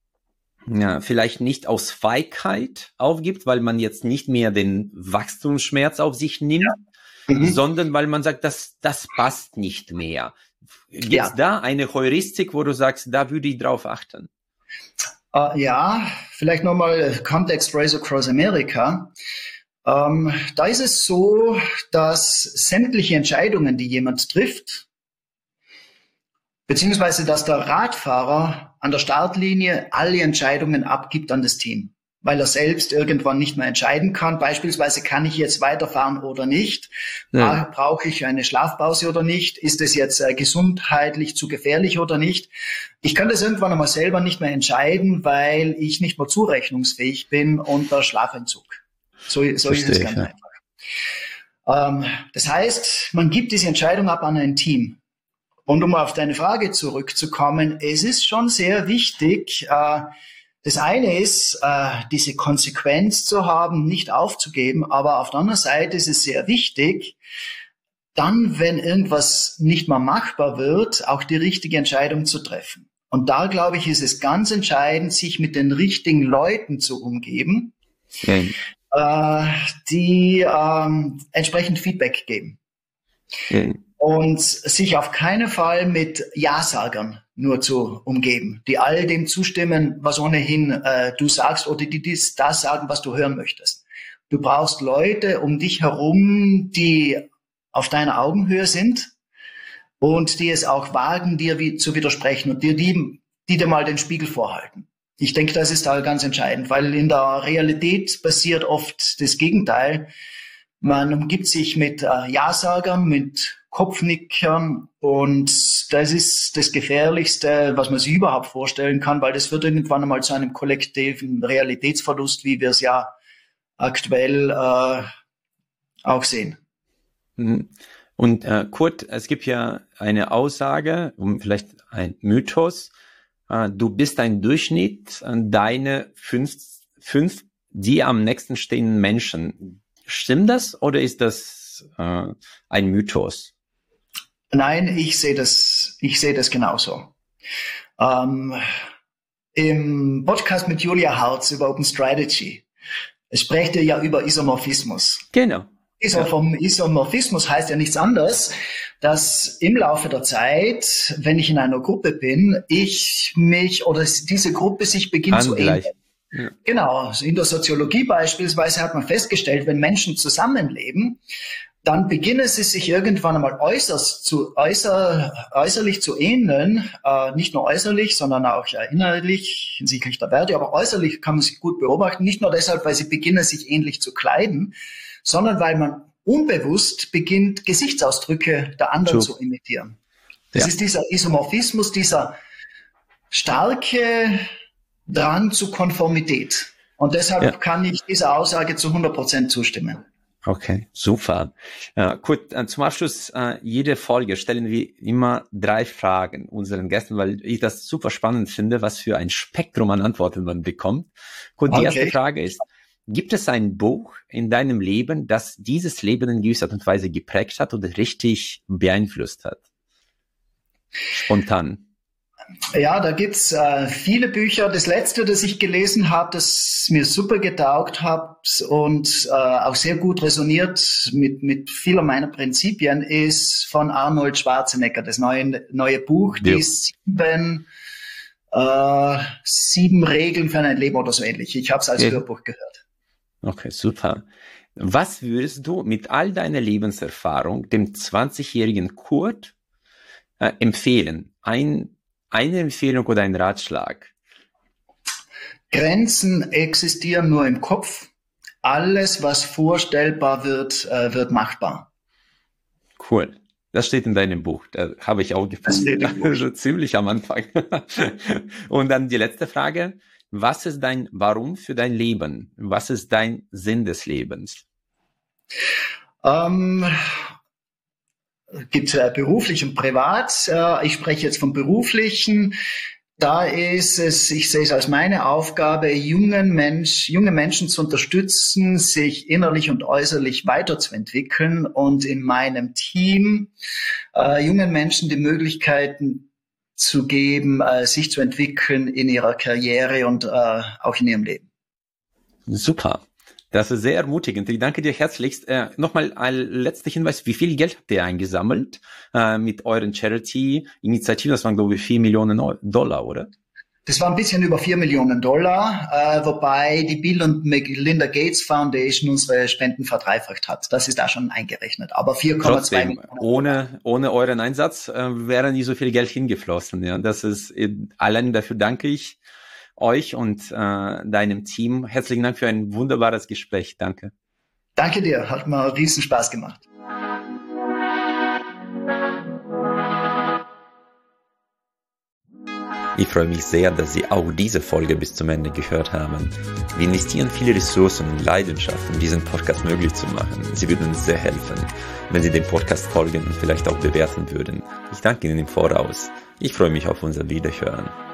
ja, vielleicht nicht aus Feigheit aufgibt, weil man jetzt nicht mehr den Wachstumsschmerz auf sich nimmt, ja. mhm. sondern weil man sagt, das, das passt nicht mehr. Gibt es ja. da eine Heuristik, wo du sagst, da würde ich drauf achten? Uh, ja, vielleicht nochmal Kontext Race Across America. Ähm, da ist es so, dass sämtliche Entscheidungen, die jemand trifft, beziehungsweise dass der Radfahrer an der Startlinie alle Entscheidungen abgibt an das Team, weil er selbst irgendwann nicht mehr entscheiden kann. Beispielsweise, kann ich jetzt weiterfahren oder nicht? Ja. Brauche ich eine Schlafpause oder nicht? Ist es jetzt äh, gesundheitlich zu gefährlich oder nicht? Ich kann das irgendwann einmal selber nicht mehr entscheiden, weil ich nicht mehr zurechnungsfähig bin unter Schlafentzug. So, so ist es ganz ja. einfach. Ähm, das heißt, man gibt diese Entscheidung ab an ein Team. Und um auf deine Frage zurückzukommen, es ist schon sehr wichtig, äh, das eine ist, äh, diese Konsequenz zu haben, nicht aufzugeben, aber auf der anderen Seite ist es sehr wichtig, dann, wenn irgendwas nicht mehr machbar wird, auch die richtige Entscheidung zu treffen. Und da, glaube ich, ist es ganz entscheidend, sich mit den richtigen Leuten zu umgeben, Okay. äh, die ähm, entsprechend Feedback geben. Okay. Und sich auf keinen Fall mit Ja-Sagern nur zu umgeben, die all dem zustimmen, was ohnehin äh, du sagst oder die dies, das sagen, was du hören möchtest. Du brauchst Leute um dich herum, die auf deiner Augenhöhe sind und die es auch wagen, dir wie, zu widersprechen und dir die, die dir mal den Spiegel vorhalten. Ich denke, das ist da ganz entscheidend, weil in der Realität passiert oft das Gegenteil. Man umgibt sich mit äh, Ja-Sagern, mit Kopfnickern und das ist das Gefährlichste, was man sich überhaupt vorstellen kann, weil das wird irgendwann einmal zu einem kollektiven Realitätsverlust, wie wir es ja aktuell äh, auch sehen. Und äh, Kurt, es gibt ja eine Aussage, um vielleicht ein Mythos, äh, du bist ein Durchschnitt an deine fünf, fünf, die am nächsten stehenden Menschen. Stimmt das oder ist das äh, ein Mythos? Nein, ich sehe das, ich sehe das genauso. Ähm, im Podcast mit Julia Hartz über Open Strategy sprecht ihr ja über Isomorphismus. Genau. Isom- Isomorphismus heißt ja nichts anderes, dass im Laufe der Zeit, wenn ich in einer Gruppe bin, ich mich oder diese Gruppe sich beginnt zu ähneln. Ja. Genau. In der Soziologie beispielsweise hat man festgestellt, wenn Menschen zusammenleben, dann beginnen sie sich irgendwann einmal äußerst zu, äußer, äußerlich zu ähneln, äh, nicht nur äußerlich, sondern auch ja, innerlich hinsichtlich der Werte, aber äußerlich kann man sich gut beobachten, nicht nur deshalb, weil sie beginnen, sich ähnlich zu kleiden, sondern weil man unbewusst beginnt, Gesichtsausdrücke der anderen so. zu imitieren. Das ja. ist dieser Isomorphismus, dieser starke Drang zu Konformität. Und deshalb ja. kann ich dieser Aussage zu hundert Prozent zustimmen. Okay, super. Äh, gut, äh, zum Abschluss äh, jede Folge stellen wir immer drei Fragen unseren Gästen, weil ich das super spannend finde, was für ein Spektrum an Antworten man bekommt. Gut, die okay. erste Frage ist, gibt es ein Buch in deinem Leben, das dieses Leben in gewisser Art und Weise geprägt hat oder richtig beeinflusst hat? Spontan. Ja, da gibt's äh, viele Bücher. Das letzte, das ich gelesen habe, das mir super getaugt hat und äh, auch sehr gut resoniert mit mit vieler meiner Prinzipien, ist von Arnold Schwarzenegger, das neue neue Buch, ja. die sieben äh, sieben Regeln für ein Leben oder so ähnlich. Ich habe es als ja. Hörbuch gehört. Okay, super. Was würdest du mit all deiner Lebenserfahrung dem zwanzigjährigen Kurt äh, empfehlen? Ein Eine Empfehlung oder ein Ratschlag? Grenzen existieren nur im Kopf. Alles, was vorstellbar wird, äh, wird machbar. Cool. Das steht in deinem Buch. Da habe ich auch gefunden. Also ziemlich am Anfang. Und dann die letzte Frage. Was ist dein Warum für dein Leben? Was ist dein Sinn des Lebens? Ähm... gibt äh, beruflich und privat. Äh, ich spreche jetzt vom beruflichen. Da ist es, ich sehe es als meine Aufgabe, jungen Mensch, junge Menschen zu unterstützen, sich innerlich und äußerlich weiterzuentwickeln und in meinem Team äh, jungen Menschen die Möglichkeiten zu geben, äh, sich zu entwickeln in ihrer Karriere und äh, auch in ihrem Leben. Super. Das ist sehr ermutigend. Ich danke dir herzlichst. Äh, Nochmal ein letzter Hinweis. Wie viel Geld habt ihr eingesammelt äh, mit euren Charity-Initiativen? Das waren, glaube ich, vier Millionen Dollar, oder? Das war ein bisschen über vier Millionen Dollar, äh, wobei die Bill und Melinda Gates Foundation unsere Spenden verdreifacht hat. Das ist da schon eingerechnet. Aber vier Komma zwei Millionen. Ohne, ohne euren Einsatz äh, wäre nie so viel Geld hingeflossen. Ja, das ist, äh, allein dafür danke ich euch und äh, deinem Team. Herzlichen Dank für ein wunderbares Gespräch. Danke. Danke dir. Hat mir riesen Spaß gemacht. Ich freue mich sehr, dass Sie auch diese Folge bis zum Ende gehört haben. Wir investieren viele Ressourcen und Leidenschaft, um diesen Podcast möglich zu machen. Sie würden uns sehr helfen, wenn Sie dem Podcast folgen und vielleicht auch bewerten würden. Ich danke Ihnen im Voraus. Ich freue mich auf unser Wiederhören.